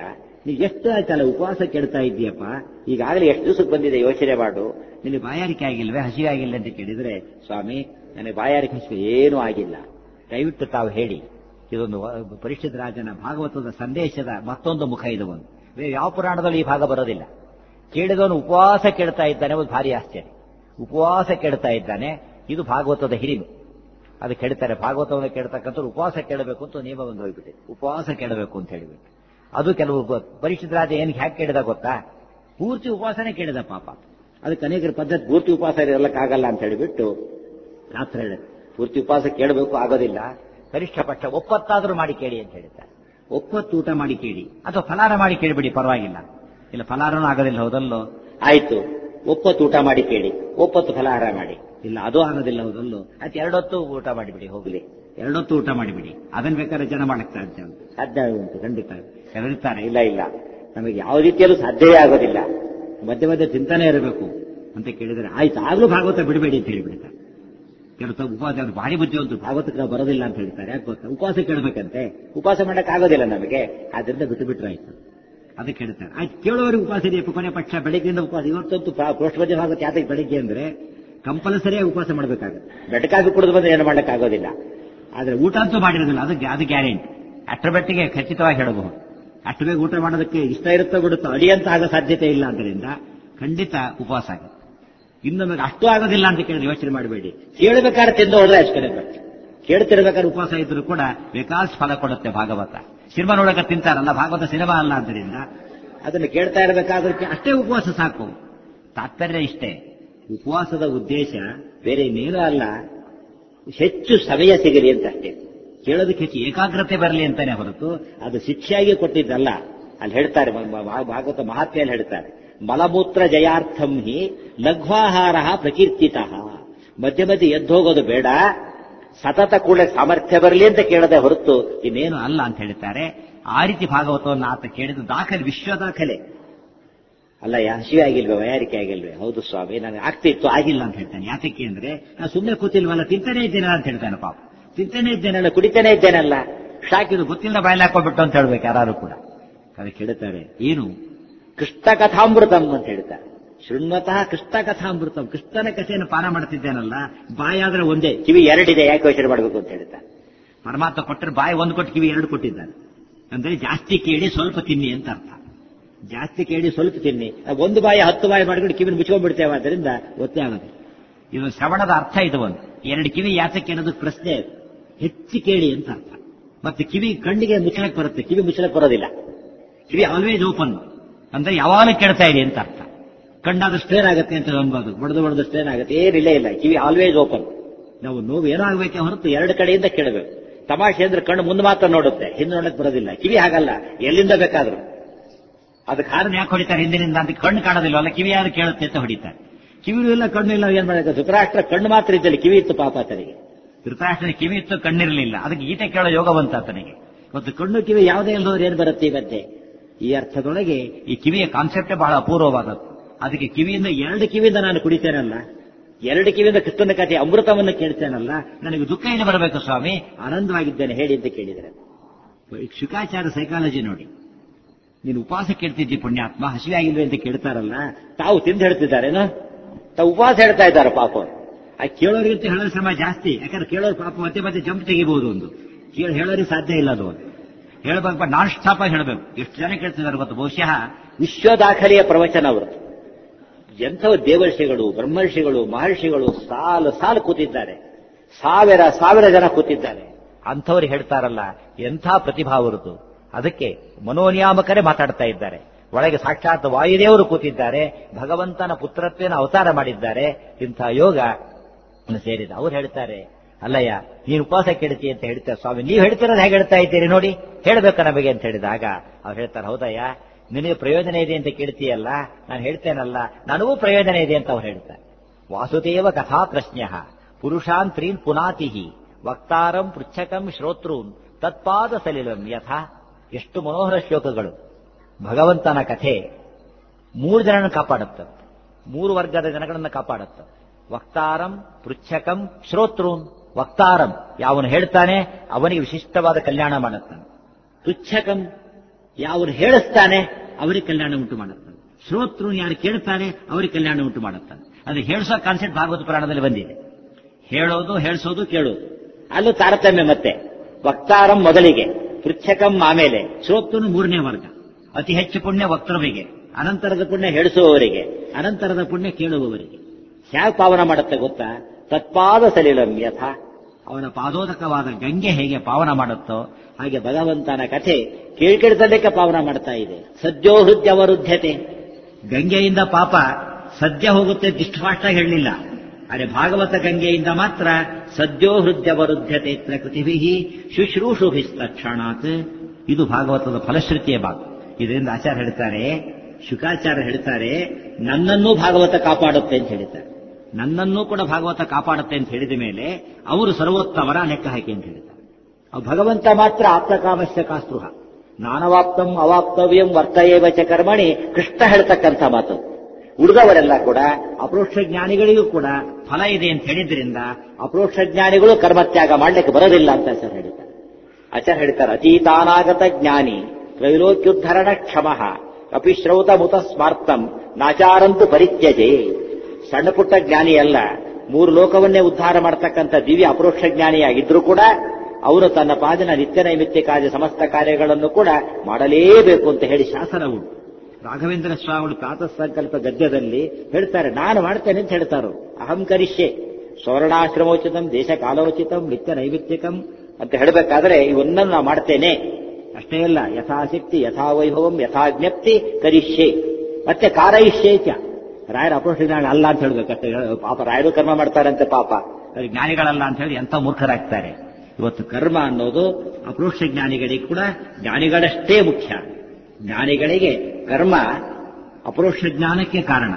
ನೀವು ಎಷ್ಟು ಆಯ್ತಲ್ಲ ಉಪವಾಸ ಕೆಡ್ತಾ ಇದ್ದೀಯಪ್ಪ, ಈಗಾಗಲೇ ಎಷ್ಟು ದಿವಸಕ್ಕೆ ಬಂದಿದೆ ಯೋಚನೆ ಮಾಡು, ನಿನಗೆ ಬಾಯಾರಿಕೆ ಆಗಿಲ್ವೇ, ಹಸಿವೆ ಆಗಿಲ್ಲ ಅಂತ ಕೇಳಿದ್ರೆ, ಸ್ವಾಮಿ ನನಗೆ ಬಾಯಾರಿಕೆ ಹಸಿವೆ ಏನೂ ಆಗಿಲ್ಲ, ದಯವಿಟ್ಟು ತಾವು ಹೇಳಿ. ಇದೊಂದು ಪರೀಕ್ಷಿತ ರಾಜನ ಭಾಗವತದ ಸಂದೇಶದ ಮತ್ತೊಂದು ಮುಖ ಇದು. ಒಂದು ಯಾವ ಪುರಾಣದಲ್ಲಿ ಈ ಭಾಗ ಬರೋದಿಲ್ಲ. ಕೇಳಿದವನು ಉಪವಾಸ ಕೆಡ್ತಾ ಇದ್ದಾನೆ, ಒಂದು ಭಾರಿ ಆಶ್ಚರ್ಯ. ಉಪವಾಸ ಕೆಡ್ತಾ ಇದ್ದಾನೆ, ಇದು ಭಾಗವತದ ಹಿರಿಮೆ. ಅದು ಕೆಡ್ತಾರೆ, ಭಾಗವತವನ್ನು ಕೆಡ್ತಕ್ಕಂಥವ್ರು ಉಪವಾಸ ಕೆಡಬೇಕು ಅಂತ ನಿಯಮ ಒಂದು ಹೋಗ್ಬಿಟ್ಟಿದೆ. ಉಪವಾಸ ಕೆಡಬೇಕು ಅಂತ ಹೇಳಿಬಿಟ್ಟು ಅದು ಕೆಲವು ಪರೀಕ್ಷಿತ ರಾಜ ಏನು ಹ್ಯಾಕ್ ಕೇಳಿದ ಗೊತ್ತಾ, ಪೂರ್ತಿ ಉಪವಾಸನೇ ಕೇಳಿದ ಪಾಪ. ಅದಕ್ಕೆ ಅನೇಕರ ಪದ್ಧತಿ ಪೂರ್ತಿ ಉಪವಾಸ ಇರಲಿಕ್ಕಾಗಲ್ಲ ಅಂತ ಹೇಳಿಬಿಟ್ಟು ಶಾಸ್ತ್ರ ಹೇಳಿದೆ, ಪೂರ್ತಿ ಉಪವಾಸ ಕೇಳಬೇಕು ಆಗೋದಿಲ್ಲ, ಕನಿಷ್ಠ ಪಕ್ಷ ಒಪ್ಪತ್ತಾದರೂ ಮಾಡಿ ಕೇಳಿ ಅಂತ ಹೇಳಿದ್ದಾರೆ. ಒಪ್ಪತ್ತು ಊಟ ಮಾಡಿ ಕೇಳಿ, ಅಥವಾ ಫಲಾರ ಮಾಡಿ ಕೇಳಿಬಿಡಿ, ಪರವಾಗಿಲ್ಲ. ಇಲ್ಲ ಫಲಾರನೂ ಆಗೋದಿಲ್ಲ, ಹೌದಲ್ಲೋ, ಆಯ್ತು ಒಪ್ಪತ್ತು ಊಟ ಮಾಡಿ ಕೇಳಿ, ಒಪ್ಪತ್ತು ಫಲಾಹಾರ ಮಾಡಿ. ಇಲ್ಲ ಅದು ಆಗೋದಿಲ್ಲ, ಹೌದಲ್ಲೋ, ಆಯ್ತು ಎರಡೊತ್ತು ಊಟ ಮಾಡಿಬಿಡಿ, ಹೋಗ್ಲಿ ಎರಡೊತ್ತು ಊಟ ಮಾಡಿಬಿಡಿ. ಅದನ್ನ ಬೇಕಾದ್ರೆ ಜನ ಮಾಡಕ್ಕೆ ಸಾಧ್ಯ ಉಂಟು, ಖಂಡಿತ ಹೇಳಿರ್ತಾರೆ. ಇಲ್ಲ ಇಲ್ಲ ನಮಗೆ ಯಾವ ರೀತಿಯಲ್ಲೂ ಸಾಧ್ಯವೇ ಆಗೋದಿಲ್ಲ, ಮಧ್ಯೆ ಮಧ್ಯೆ ಚಿಂತನೆ ಇರಬೇಕು ಅಂತ ಕೇಳಿದರೆ ಆಯ್ತು ಆಗ್ಲೂ ಭಾಗವತ ಬಿಡಬೇಡಿ ಅಂತ ಹೇಳಿಬಿಡ್ತಾರೆ. ಕೆಲವು ಉಪವಾಸ ಭಾರಿ ಬುದ್ಧಿವಂತರು ಭಾಗವತಕ್ಕೆ ನಾವು ಬರೋದಿಲ್ಲ ಅಂತ ಹೇಳ್ತಾರೆ. ಯಾಕೆ ಗೊತ್ತಾ, ಉಪವಾಸ ಕೇಳಬೇಕಂತೆ, ಉಪವಾಸ ಮಾಡಕ್ ಆಗೋದಿಲ್ಲ ನಮಗೆ, ಆದ್ರಿಂದ ಬಿಟ್ಟು ಬಿಟ್ರೆ ಆಯ್ತು. ಅದಕ್ಕೆ ಹೇಳ್ತಾರೆ ಆಯ್ತು ಕೇಳೋರಿಗೆ ಉಪವಾಸ ಇದೆಯಪ್ಪ, ಕೊನೆ ಪಕ್ಷ ಬೆಳಗ್ಗೆಯಿಂದ ಉಪವಾಸ. ಇವತ್ತಂತೂ ಪೃಷ್ಠಭಜ ಭಾಗವತ ಯಾತಕ್ಕೆ ಬೆಳಿಗ್ಗೆ ಅಂದ್ರೆ ಕಂಪಲ್ಸರಿಯಾಗಿ ಉಪವಾಸ ಮಾಡಬೇಕಾಗುತ್ತೆ. ಬೆಟಕಾಗಿ ಕುಡಿದು ಬಂದ್ರೆ ಏನು ಮಾಡಕ್ಕಾಗೋದಿಲ್ಲ. ಆದ್ರೆ ಊಟ ಅಂತೂ ಮಾಡಿರೋದಿಲ್ಲ, ಅದು ಗ್ಯಾರಂಟಿ. ಅಷ್ಟರ ಮಟ್ಟಿಗೆ ಖಚಿತವಾಗಿ ಹೇಳಬಹುದು. ಅಷ್ಟು ಬೇಗ ಊಟ ಮಾಡೋದಕ್ಕೆ ಇಷ್ಟ ಇರುತ್ತೋ ಬಿಡುತ್ತೋ ಅಡಿಯಂತ ಆಗೋ ಸಾಧ್ಯತೆ ಇಲ್ಲ. ಆದ್ದರಿಂದ ಖಂಡಿತ ಉಪವಾಸ ಆಗುತ್ತೆ. ಇನ್ನು ನಮಗೆ ಅಷ್ಟು ಆಗೋದಿಲ್ಲ ಅಂತ ಕೇಳಿದ್ರೆ ಯೋಚನೆ ಮಾಡಬೇಡಿ, ಕೇಳಬೇಕಾದ್ರೆ ತಿಂದು ಹೋದ್ರೆ ಅಷ್ಟೇ ಬರ್ತೀವಿ. ಕೇಳ್ತಿರ್ಬೇಕಾದ್ರೆ ಉಪವಾಸ ಇದ್ರು ಕೂಡ ಬೇಕಾದಷ್ಟು ಫಲ ಕೊಡುತ್ತೆ ಭಾಗವತ. ಸಿನಿಮಾ ನೋಡಕ ತಿಂತಾರಲ್ಲ, ಭಾಗವತ ಸಿನಿಮಾ ಅಲ್ಲ. ಆದ್ದರಿಂದ ಅದನ್ನು ಕೇಳ್ತಾ ಇರಬೇಕಾದ್ರೆ ಅಷ್ಟೇ ಉಪವಾಸ ಸಾಕು. ತಾತ್ಪರ್ಯ ಇಷ್ಟೇ, ಉಪವಾಸದ ಉದ್ದೇಶ ಬೇರೆ ಇನ್ನೇನೂ ಅಲ್ಲ, ಹೆಚ್ಚು ಸಮಯ ಸಿಗಲಿ ಅಂತ ಅಷ್ಟೇ. ಕೇಳೋದಕ್ಕೆ ಹೆಚ್ಚು ಏಕಾಗ್ರತೆ ಬರಲಿ ಅಂತಾನೆ ಹೊರತು ಅದು ಶಿಕ್ಷೆಯಾಗಿ ಕೊಟ್ಟಿದ್ದಲ್ಲ. ಅಲ್ಲಿ ಹೇಳ್ತಾರೆ ಭಾಗವತ ಮಹಾತ್ಮೆಯಲ್ಲಿ ಹೇಳ್ತಾರೆ, ಮಲಮೂತ್ರ ಜಯಾರ್ಥಂ ಹಿ ಲಘ್ವಾಹಾರ ಪ್ರಕೀರ್ತಿತ. ಮಧ್ಯೆ ಮಧ್ಯೆ ಎದ್ದೋಗೋದು ಬೇಡ, ಸತತ ಕೂಡ ಸಾಮರ್ಥ್ಯ ಬರಲಿ ಅಂತ ಕೇಳದೆ ಹೊರತು ಇನ್ನೇನು ಅಲ್ಲ ಅಂತ ಹೇಳ್ತಾರೆ. ಆ ರೀತಿ ಭಾಗವತವನ್ನು ಆತ ಕೇಳಿದ ದಾಖಲೆ, ವಿಶ್ವ ದಾಖಲೆ. ಅಲ್ಲ ಹಸಿವೆ ಆಗಿಲ್ವೇ, ವಯಾರಿಕೆ ಆಗಿಲ್ವೇ? ಹೌದು ಸ್ವಾಮಿ ನನಗೆ ಆಗ್ತಿತ್ತು, ಆಗಿಲ್ಲ ಅಂತ ಹೇಳ್ತಾನೆ. ಯಾತಕ್ಕೆ ಅಂದ್ರೆ ನಾನು ಸುಮ್ಮನೆ ಕೂತಿಲ್ವಲ್ಲ, ತಿಂತಾನೆ ಇದ್ದೇನೆ ಅಂತ ಹೇಳ್ತಾನೆ. ಪಾಪ ತಿಂತಾನೆ ಇದ್ದೇನಲ್ಲ, ಕುಡಿತಾನೆ ಇದ್ದೇನಲ್ಲ, ಶಾಕಿದು ಗೊತ್ತಿಲ್ಲ ಬಾಯಲ್ಲಿ ಹಾಕೋಬಿಟ್ಟು ಅಂತ ಹೇಳ್ಬೇಕು ಯಾರು ಕೂಡ. ಅದಕ್ಕೆ ಹೇಳ್ತಾರೆ ಏನು ಕೃಷ್ಣ ಕಥಾಮೃತಂ ಅಂತ ಹೇಳ್ತಾರೆ. ಶೃಣ್ವತಃ ಕೃಷ್ಣ ಕಥಾಮೃತಂ, ಕೃಷ್ಣನ ಕಥೆಯನ್ನು ಪಾನ ಮಾಡ್ತಿದ್ದೇನಲ್ಲ, ಬಾಯಾದ್ರೆ ಒಂದೇ, ಕಿವಿ ಎರಡಿದೆ, ಯಾಕೆ ಯೋಚನೆ ಮಾಡಬೇಕು ಅಂತ ಹೇಳ್ತಾರೆ. ಪರಮಾತ್ಮ ಕೊಟ್ಟರೆ ಬಾಯಿ ಒಂದು ಕೊಟ್ಟು ಕಿವಿ ಎರಡು ಕೊಟ್ಟಿದ್ದಾನೆ. ಅಂದ್ರೆ ಜಾಸ್ತಿ ಕೇಳಿ ಸ್ವಲ್ಪ ತಿನ್ನಿ ಅಂತ ಅರ್ಥ. ಜಾಸ್ತಿ ಕೇಳಿ ಸ್ವಲ್ಪ ತಿನ್ನಿ, ಒಂದು ಬಾಯಿ 10 ಬಾಯಿ ಮಾಡಿಕೊಂಡು ಕಿವಿನ ಮುಚ್ಕೊಂಡ್ಬಿಡ್ತೇವೆ, ಆದ್ದರಿಂದ ಒತ್ತೇ ಆಗುತ್ತೆ. ಇದು ಶ್ರವಣದ ಅರ್ಥ. ಇದು ಒಂದು ಎರಡು ಕಿವಿ ಯಾತಕ್ಕೆ ಅನ್ನೋದಕ್ಕೆ ಪ್ರಶ್ನೆ. ಹೆಚ್ಚು ಕೇಳಿ ಅಂತ ಅರ್ಥ. ಮತ್ತೆ ಕಿವಿ ಕಣ್ಣಿಗೆ ಮುಚ್ಚಳಕ್ಕೆ ಬರುತ್ತೆ, ಕಿವಿ ಮುಚ್ಚಳಕ್ಕೆ ಬರೋದಿಲ್ಲ. ಕಿವಿ ಆಲ್ವೇಸ್ ಓಪನ್ ಅಂದ್ರೆ ಯಾವಾಗಲೂ ಕೇಳ್ತಾ ಇದೆ ಅಂತ ಅರ್ಥ. ಕಣ್ಣಾದ್ರೂ ಸ್ಟ್ರೇನ್ ಆಗುತ್ತೆ ಅಂತ ಅನ್ಬೋದು, ಬಡದು ಸ್ಟ್ರೇನ್ ಆಗುತ್ತೆ, ಏನಿಲ್ಲ ಇಲ್ಲ, ಕಿವಿ ಆಲ್ವೇಸ್ ಓಪನ್. ನಾವು ನೋವು ಏನೋ ಆಗ್ಬೇಕೆ ಹೊರತು ಎರಡು ಕಡೆಯಿಂದ ಕೇಳಬೇಕು. ತಮಾಷೆ ಅಂದ್ರೆ ಕಣ್ಣು ಮುಂದೆ ಮಾತ್ರ ನೋಡುತ್ತೆ, ಹಿಂದೆ ನೋಡಕ್ ಬರೋದಿಲ್ಲ. ಕಿವಿ ಹಾಗಲ್ಲ, ಎಲ್ಲಿಂದ ಬೇಕಾದ್ರೂ. ಅದಕ್ಕೆ ಕಾರಣ ಯಾಕೆ ಹೊಡಿತಾರೆ ಹಿಂದಿನಿಂದ ಅಂತ, ಕಣ್ಣು ಕಾಣೋದಿಲ್ಲ ಅಲ್ಲ, ಕಿವಿ ಯಾರು ಕೇಳುತ್ತೆ ಅಂತ ಹೊಡಿತಾರೆ. ಕಿವಿನೂ ಇಲ್ಲ ಕಣ್ಣು ಇಲ್ಲ, ಏನ್ ಮಾಡಬೇಕು? ಧೃತರಾಷ್ಟ್ರ ಕಣ್ಣು ಮಾತ್ರ ಇದ್ದಲ್ಲಿ, ಕಿವಿ ಇತ್ತು ಪಾಪ ಆತನಿಗೆ. ಧೃತರಾಷ್ಟ್ರನ ಕಿವಿ ಇತ್ತು, ಕಣ್ಣಿರಲಿಲ್ಲ, ಅದಕ್ಕೆ ಗೀತೆ ಕೇಳೋ ಯೋಗ ಬಂತ ಆತನಿಗೆ. ಮತ್ತು ಕಣ್ಣು ಕಿವಿ ಯಾವುದೇ ಇಲ್ಲದವ್ರು ಏನ್ ಬರುತ್ತೆ ಇವತ್ತೆ? ಈ ಅರ್ಥದೊಳಗೆ ಈ ಕಿವಿಯ ಕಾನ್ಸೆಪ್ಟೇ ಬಹಳ ಅಪೂರ್ವವಾದದ್ದು. ಅದಕ್ಕೆ ಕಿವಿಯಿಂದ ಎರಡು ಕಿವಿಯಿಂದ ನಾನು ಕುಡಿತೇನಲ್ಲ, ಎರಡು ಕಿವಿಯಿಂದ ಕೃಷ್ಣನ ಕಥೆ ಅಮೃತವನ್ನು ಕೇಳ್ತೇನಲ್ಲ, ನನಗೆ ದುಃಖ ಏನು ಬರಬೇಕು ಸ್ವಾಮಿ, ಆನಂದವಾಗಿದ್ದೇನೆ ಹೇಳಿ ಅಂತ ಕೇಳಿದರೆ. ಶುಕಾಚಾರ್ಯ ಸೈಕಾಲಜಿ ನೋಡಿ. ನೀನು ಉಪವಾಸ ಕೇಳ್ತಿದ್ದಿ ಪುಣ್ಯಾತ್ಮ, ಹಸಿವೆ ಆಗಿಲ್ವೇ ಅಂತ ಕೇಳ್ತಾರಲ್ಲ, ತಾವು ತಿಂದು ಹೇಳ್ತಿದ್ದಾರೇನೋ, ತಾವು ಉಪವಾಸ ಹೇಳ್ತಾ ಇದ್ದಾರೆ ಪಾಪ. ಆ ಕೇಳೋರಿಗಿಂತ ಹೇಳೋ ಶ್ರಮ ಜಾಸ್ತಿ. ಯಾಕಂದ್ರೆ ಕೇಳೋರು ಪಾಪ ಮತ್ತೆ ಮತ್ತೆ ಜಂಪ್ ತೆಗಿಬಹುದು. ಒಂದು ಹೇಳೋರಿಗೆ ಸಾಧ್ಯ ಇಲ್ಲ ಅದು. ಹೇಳಬೇಕು, ನಾನ್ ಸ್ಟಾಪ್ ಆಗಿ ಹೇಳಬೇಕು. ಎಷ್ಟು ಜನ ಕೇಳ್ತಿದ್ದಾರೆ ಗೊತ್ತು? ಬಹುಶಃ ವಿಶ್ವ ದಾಖಲೆಯ ಪ್ರವಚನ ಅವರು. ಎಂಥವು ದೇವರ್ಷಿಗಳು, ಬ್ರಹ್ಮರ್ಷಿಗಳು, ಮಹರ್ಷಿಗಳು ಸಾಲು ಸಾಲು ಕೂತಿದ್ದಾರೆ, ಸಾವಿರ ಜನ ಕೂತಿದ್ದಾರೆ. ಅಂಥವ್ರು ಹೇಳ್ತಾರಲ್ಲ, ಎಂಥ ಪ್ರತಿಭಾ ಅವರದು. ಅದಕ್ಕೆ ಮನೋನಿಯಾಮಕರೇ ಮಾತಾಡ್ತಾ ಇದ್ದಾರೆ. ಒಳಗೆ ಸಾಕ್ಷಾತ್ ವಾಯುದೇವರು ಕೂತಿದ್ದಾರೆ, ಭಗವಂತನ ಪುತ್ರತ್ವೇನ ಅವತಾರ ಮಾಡಿದ್ದಾರೆ. ಇಂಥ ಯೋಗ ಸೇರಿದ. ಅವ್ರು ಹೇಳ್ತಾರೆ, ಅಲ್ಲಯ್ಯ ನೀನು ಉಪವಾಸ ಕೇಳ್ತಿ ಅಂತ ಹೇಳ್ತಾರೆ. ಸ್ವಾಮಿ ನೀವು ಹೇಳ್ತಿರೋದು ಹೇಗೆ ಹೇಳ್ತಾ ಇದ್ದೀರಿ ನೋಡಿ, ಹೇಳಬೇಕಾ ನಮಗೆ ಅಂತ ಹೇಳಿದಾಗ ಅವ್ರು ಹೇಳ್ತಾರೆ, ಹೌದಯ್ಯ ನಿನಗೆ ಪ್ರಯೋಜನ ಇದೆ ಅಂತ ಕೇಳ್ತೀಯಲ್ಲ, ನಾನು ಹೇಳ್ತೇನಲ್ಲ ನನಗೂ ಪ್ರಯೋಜನ ಇದೆ ಅಂತ ಅವ್ರು ಹೇಳ್ತಾರೆ. ವಾಸುದೇವ ಕಥಾ ಪ್ರಶ್ನ ಪುರುಷಾನ್ ತ್ರೀನ್ ಪುನಾತಿ ವಕ್ತಾರಂ ಪೃಚ್ಛಕಂ ಶ್ರೋತೃನ್ ತತ್ಪಾದ ಸಲಿಲಂ ಯಥಾ. ಎಷ್ಟು ಮನೋಹರ ಶ್ಲೋಕಗಳು. ಭಗವಂತನ ಕಥೆ 3 ಜನರನ್ನು ಕಾಪಾಡುತ್ತೆ, 3 ವರ್ಗದ ಜನಗಳನ್ನು ಕಾಪಾಡುತ್ತೆ. ವಕ್ತಾರಂ ಪೃಚ್ಛಕಂ ಶ್ರೋತೃನ್. ವಕ್ತಾರಂ ಯಾವನು ಹೇಳ್ತಾನೆ ಅವನಿಗೆ ವಿಶಿಷ್ಟವಾದ ಕಲ್ಯಾಣ ಮಾಡುತ್ತಾನೆ. ಪೃಚ್ಛಕಂ ಯಾರು ಹೇಳಿಸ್ತಾನೆ ಅವರಿಗೆ ಕಲ್ಯಾಣ ಉಂಟು ಮಾಡುತ್ತಾನೆ, ಶ್ರೋತೃ ಯಾರು ಕೇಳ್ತಾನೆ ಅವರಿಗೆ ಕಲ್ಯಾಣ ಉಂಟು ಮಾಡುತ್ತಾನೆ. ಅದು ಹೇಳಿಸೋ ಕಾನ್ಸೆಪ್ಟ್ ಭಾಗವತ ಪುರಾಣದಲ್ಲಿ ಬಂದಿದೆ. ಹೇಳೋದು, ಹೇಳಿಸೋದು, ಕೇಳೋದು, ಅಲ್ಲೂ ತಾರತಮ್ಯ. ಮತ್ತೆ ವಕ್ತಾರಂ ಮೊದಲಿಗೆ, ಪೃಚ್ಛಕಂ ಆಮೇಲೆ, ಶ್ರೋತೃನು ಮೂರನೇ ವರ್ಗ. ಅತಿ ಹೆಚ್ಚು ಪುಣ್ಯ ವಕ್ತೃವಿಗೆ, ಅನಂತರದ ಪುಣ್ಯ ಹೇಳಿಸುವವರಿಗೆ, ಅನಂತರದ ಪುಣ್ಯ ಕೇಳುವವರಿಗೆ. ಹೇಗೆ ಪಾವನ ಮಾಡುತ್ತೆ ಗೊತ್ತಾ? ತತ್ಪಾದ ಸಲಿಲಂ ಯಥ, ಅವನ ಪಾದೋದಕವಾದ ಗಂಗೆ ಹೇಗೆ ಪಾವನ ಮಾಡುತ್ತೋ ಹಾಗೆ ಭಗವಂತನ ಕಥೆ ಕೇಳ್ಕಿಡ್ದಕ್ಕೆ ಪಾವನ ಮಾಡ್ತಾ ಇದೆ. ಸದ್ಯೋ ಹೃದಯವರುದ್ಧತೆ, ಗಂಗೆಯಿಂದ ಪಾಪ ಸದ್ಯ ಹೋಗುತ್ತೆ ದಿಷ್ಟಫಾಷ್ಟಾಗಿ ಹೇಳಲಿಲ್ಲ. ಆದರೆ ಭಾಗವತ ಗಂಗೆಯಿಂದ ಮಾತ್ರ ಸದ್ಯೋ ಹೃದಯವರುದ್ಧತೆ ಪ್ರಕೃತಿಭಿ ಶುಶ್ರೂಷುಭಿಸ್ತಕ್ಷಣಾತ್. ಇದು ಭಾಗವತದ ಫಲಶ್ರುತಿಯ ಭಾಗ. ಇದರಿಂದ ಆಚಾರ್ಯ ಹೇಳ್ತಾರೆ, ಶುಕಾಚಾರ್ಯ ಹೇಳ್ತಾರೆ, ನನ್ನನ್ನೂ ಭಾಗವತ ಕಾಪಾಡುತ್ತೆ ಅಂತ ಹೇಳ್ತಾರೆ. ನನ್ನನ್ನೂ ಕೂಡ ಭಾಗವತ ಕಾಪಾಡುತ್ತೆ ಅಂತ ಹೇಳಿದ ಮೇಲೆ ಅವರು ಸರ್ವೋತ್ತಮರ ಲೆಕ್ಕ ಹಾಕಿ ಅಂತ ಹೇಳ್ತಾರೆ. ಭಗವಂತ ಮಾತ್ರ ಆಪ್ತಕಾಮಸ್ಯ ಕಾಸ್ಪೃಹ, ನಾನವಾಪ್ತಂ ಅವಾಪ್ತವ್ಯಂ ವರ್ತಯೇವ ಚ ಕರ್ಮಣಿ, ಕೃಷ್ಣ ಹೇಳ್ತಕ್ಕಂಥ ಮಾತು. ಉಳಿದವರೆಲ್ಲ ಕೂಡ ಅಪರೋಕ್ಷ ಜ್ಞಾನಿಗಳಿಗೂ ಕೂಡ ಫಲ ಇದೆ ಅಂತ ಹೇಳಿದ್ರಿಂದ ಅಪರೋಕ್ಷ ಜ್ಞಾನಿಗಳು ಕರ್ಮತ್ಯಾಗ ಮಾಡ್ಲಿಕ್ಕೆ ಬರೋದಿಲ್ಲ ಅಂತ ಆಚಾರ್ಯ ಹೇಳ್ತಾರೆ. ಅತೀತಾನಾಗತ ಜ್ಞಾನಿ ತ್ರೈಲೋಕ್ಯುದ್ಧರಣ ಕ್ಷಮಃ ಅಪಿಶ್ರೌತ ಮುತ ಸ್ಮಾರ್ತಂ ನಾಚಾರಂತು ಪರಿತ್ಯಜೆ. ಸಣ್ಣ ಪುಟ್ಟ ಜ್ಞಾನಿ ಅಲ್ಲ, ಮೂರು ಲೋಕವನ್ನೇ ಉದ್ಧಾರ ಮಾಡತಕ್ಕಂಥ ದಿವ್ಯ ಅಪರೋಕ್ಷ ಜ್ಞಾನಿಯಾಗಿದ್ರೂ ಕೂಡ ಅವನು ತನ್ನ ಪಾದಿನ ನಿತ್ಯ ನೈಮಿತ್ಯ ಕಾರ್ಯ ಸಮಸ್ತ ಕಾರ್ಯಗಳನ್ನು ಕೂಡ ಮಾಡಲೇಬೇಕು ಅಂತ ಹೇಳಿ ಶಾಸನ ಉಂಟು. ರಾಘವೇಂದ್ರ ಸ್ವಾಮಿಗಳು ಪ್ರಾತಃ ಸಂಕಲ್ಪ ಗದ್ಯದಲ್ಲಿ ಹೇಳ್ತಾರೆ, ನಾನು ಮಾಡ್ತೇನೆ ಅಂತ ಹೇಳ್ತಾರೋ. ಅಹಂ ಕರಿಷ್ಯೆ ಸ್ವರ್ಣಾಶ್ರಮೋಚಿತಂ ದೇಶ ಕಾಲೋಚಿತಂ ನಿತ್ಯ ನೈಮಿತ್ಯಕಂ ಅಂತ ಹೇಳಬೇಕಾದ್ರೆ ಇವನ್ನನ್ನು ನಾ ಮಾಡ್ತೇನೆ ಅಷ್ಟೇ ಅಲ್ಲ, ಯಥಾಶಕ್ತಿ ಯಥಾವೈಭವಂ ಯಥಾಜ್ಞಪ್ತಿ ಕರಿಷ್ಯೆ, ಮತ್ತೆ ಕಾರಯಿಷ್ಯೇಚ. ರಾಯರ ಅಪರೋಕ್ಷ ಜ್ಞಾನ ಅಲ್ಲ ಅಂತ ಹೇಳ್ಬೇಕಷ್ಟೇ. ಪಾಪ ರಾಯರು ಕರ್ಮ ಮಾಡ್ತಾರಂತೆ, ಪಾಪ ಜ್ಞಾನಿಗಳಲ್ಲ ಅಂತ ಹೇಳಿ ಎಂಥ ಮೂರ್ಖರಾಗ್ತಾರೆ. ಇವತ್ತು ಕರ್ಮ ಅನ್ನೋದು ಅಪರೋಕ್ಷ ಜ್ಞಾನಿಗಳಿಗೆ ಕೂಡ ಜ್ಞಾನಿಗಳಷ್ಟೇ ಮುಖ್ಯ. ಜ್ಞಾನಿಗಳಿಗೆ ಕರ್ಮ ಅಪರೋಕ್ಷ ಜ್ಞಾನಕ್ಕೆ ಕಾರಣ,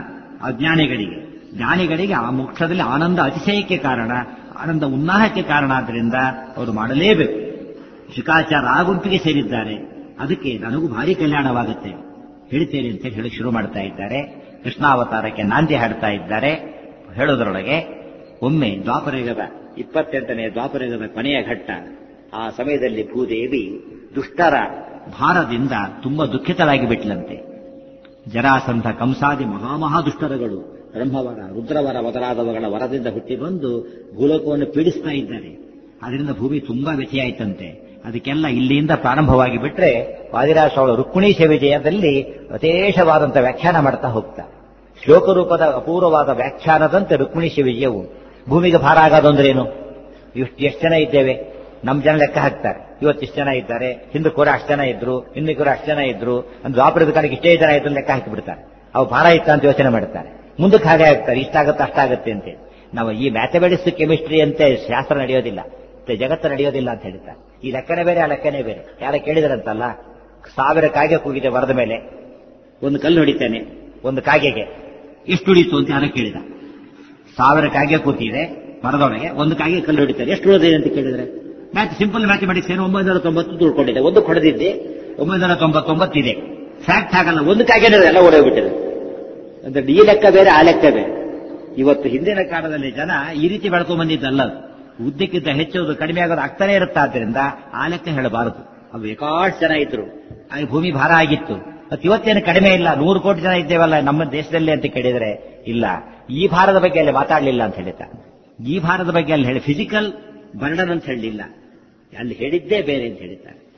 ಜ್ಞಾನಿಗಳಿಗೆ ಆ ಮೋಕ್ಷದಲ್ಲಿ ಆನಂದ ಅತಿಶಯಕ್ಕೆ ಕಾರಣ, ಆನಂದ ಉನ್ನಾಹಕ್ಕೆ ಕಾರಣ. ಆದ್ದರಿಂದ ಅವರು ಮಾಡಲೇಬೇಕು. ಶುಕಾಚಾರ ಆ ಗುಂಪಿಗೆ ಸೇರಿದ್ದಾರೆ. ಅದಕ್ಕೆ ನನಗೂ ಭಾರಿ ಕಲ್ಯಾಣವಾಗುತ್ತೆ ಹೇಳ್ತೇನೆ ಅಂತ ಹೇಳಿ ಶುರು ಮಾಡ್ತಾ ಇದ್ದಾರೆ. ಕೃಷ್ಣಾವತಾರಕ್ಕೆ ನಾಂದಿ ಹಾಡ್ತಾ ಇದ್ದಾರೆ. ಹೇಳೋದ್ರೊಳಗೆ ಒಮ್ಮೆ ದ್ವಾಪರಯುಗದ 28ನೇ ದ್ವಾಪರಯುಗದ ಕೊನೆಯ ಘಟ್ಟ. ಆ ಸಮಯದಲ್ಲಿ ಭೂದೇವಿ ದುಷ್ಟರ ಭಾರದಿಂದ ತುಂಬಾ ದುಃಖಿತರಾಗಿ ಬಿಟ್ಲಂತೆ. ಜರಾಸಂಧ ಕಂಸಾದಿ ಮಹಾಮಹಾದುಷ್ಟರಗಳು ಬ್ರಹ್ಮವರ ರುದ್ರವರ ಮೊದಲಾದವುಗಳ ವರದಿಂದ ಹುಟ್ಟಿ ಬಂದು ಭೂಲೋಕವನ್ನು ಪೀಡಿಸ್ತಾ ಇದ್ದಾರೆ. ಅದರಿಂದ ಭೂಮಿ ತುಂಬಾ ವ್ಯಥೆಯಾಯಿತಂತೆ. ಅದಕ್ಕೆಲ್ಲ ಇಲ್ಲಿಂದ ಪ್ರಾರಂಭವಾಗಿ ಬಿಟ್ರೆ ವಾದಿರಾಜ ರುಕ್ಮಿಣೀಶ ವಿಜಯದಲ್ಲಿ ಯಥೇಷವಾದಂಥ ವ್ಯಾಖ್ಯಾನ ಮಾಡ್ತಾ ಹೋಗ್ತಾರೆ. ಶ್ಲೋಕರೂಪದ ಅಪೂರ್ವವಾದ ವ್ಯಾಖ್ಯಾನದಂತೆ ರುಕ್ಮಿಣೀಶ ವಿಜಯವು. ಭೂಮಿಗೆ ಭಾರ ಆಗೋದಂದ್ರೇನು? ಎಷ್ಟು ಜನ ಇದ್ದೇವೆ, ನಮ್ಮ ಜನ ಲೆಕ್ಕ ಹಾಕ್ತಾರೆ. ಇವತ್ತಿಷ್ಟು ಜನ ಇದ್ದಾರೆ, ಹಿಂದೆ ಕೂಡ ಅಷ್ಟು ಜನ ಇದ್ರು, ಹಿಂದೆ ಕೂಡ ಅಷ್ಟು ಜನ ಇದ್ರು, ಒಂದು ದ್ವಾಪರದ ಕಾಲಕ್ಕೆ ಇಷ್ಟೇ ಜನ ಇದ್ರು ಲೆಕ್ಕ ಹಾಕಿಬಿಡ್ತಾರೆ. ಅವು ಭಾರ ಇತ್ತ ಅಂತ ಯೋಚನೆ ಮಾಡ್ತಾರೆ. ಮುಂದಕ್ಕೆ ಹಾಗೆ ಆಗ್ತಾರೆ, ಇಷ್ಟಾಗುತ್ತೆ ಅಷ್ಟಾಗುತ್ತೆ ಅಂತ. ನಾವು ಈ ಮ್ಯಾಥಮೆಟಿಕ್ಸ್ ಕೆಮಿಸ್ಟ್ರಿ ಅಂತೆ ಶಾಸ್ತ್ರ ನಡೆಯೋದಿಲ್ಲ, ಜಗತ್ತು ನಡೆಯೋದಿಲ್ಲ ಅಂತ ಹೇಳ್ತಾರೆ. ಈ ಲೆಕ್ಕನೇ ಬೇರೆ, ಆ ಲೆಕ್ಕನೇ ಬೇರೆ. ಯಾರ ಕೇಳಿದ್ರಂತಲ್ಲ, 1000 ಕಾಗೆ ಕೂಗಿದೆ ಮರದ ಮೇಲೆ, ಒಂದು ಕಲ್ಲು ಹೊಡಿತಾನೆ, ಒಂದು ಕಾಗೆಗೆ ಎಷ್ಟು ಹೊಡೀತು ಅಂತ ಯಾರ ಕೇಳಿದ. 1000 ಕಾಗೆ ಕೂತಿದೆ ಮರದೊಳಗೆ, ಒಂದು ಕಾಗೆ ಕಲ್ಲು ಹೊಡಿತಾರೆ, ಎಷ್ಟು ಉಳಿದಿದೆ ಅಂತ ಕೇಳಿದ್ರೆ ಸಿಂಪಲ್ ಮ್ಯಾಥಮೆಟಿಕ್ಸ್ ಏನು 990 ತಿಳ್ಕೊಂಡಿದೆ, ಒಂದು ಹೊಡೆದಿದ್ದೆ 999 ಇದೆ. ಫ್ಯಾಕ್ಟ್ ಆಗಲ್ಲ, ಒಂದು ಕಾಗೆ ಎಲ್ಲ ಓಡೋಗ್ಬಿಟ್ಟಿದೆ. ಅಂದ್ರೆ ಈ ಲೆಕ್ಕ ಬೇರೆ, ಆ ಲೆಕ್ಕ ಬೇರೆ. ಇವತ್ತು ಹಿಂದಿನ ಕಾಲದಲ್ಲಿ ಜನ ಈ ರೀತಿ ಬೆಳ್ಕೊಂಡ್ ಬಂದಿದ್ದಲ್ಲ. ಉದ್ದಕ್ಕಿಂತ ಹೆಚ್ಚೋದು ಕಡಿಮೆ ಆಗೋದು ಆಗ್ತಾನೆ ಇರುತ್ತೆ. ಆದ್ದರಿಂದ ಆ ಲೆಕ್ಕ ಹೇಳಬಾರದು. ಅವು ಬೇಕಾಷ್ಟು ಜನ ಇದ್ರು, ಆಗ ಭೂಮಿ ಭಾರ ಆಗಿತ್ತು. ಮತ್ತು ಇವತ್ತೇನು ಕಡಿಮೆ ಇಲ್ಲ, 100 ಕೋಟಿ ಜನ ಇದ್ದೇವಲ್ಲ ನಮ್ಮ ದೇಶದಲ್ಲಿ ಅಂತ ಕೇಳಿದ್ರೆ ಇಲ್ಲ. ಈ ಭಾರದ ಬಗ್ಗೆ ಅಲ್ಲಿ ಮಾತಾಡಲಿಲ್ಲ ಅಂತ ಹೇಳಿದ್ದಾರೆ. ಈ ಭಾರದ ಬಗ್ಗೆ ಅಲ್ಲಿ ಹೇಳಿ ಫಿಸಿಕಲ್ ಬರ್ಡನ್ ಅಂತ ಹೇಳಲಿಲ್ಲ, ಅಲ್ಲಿ ಹೇಳಿದ್ದೇ ಬೇರೆ ಅಂತ ಹೇಳಿದ್ದಾರೆ.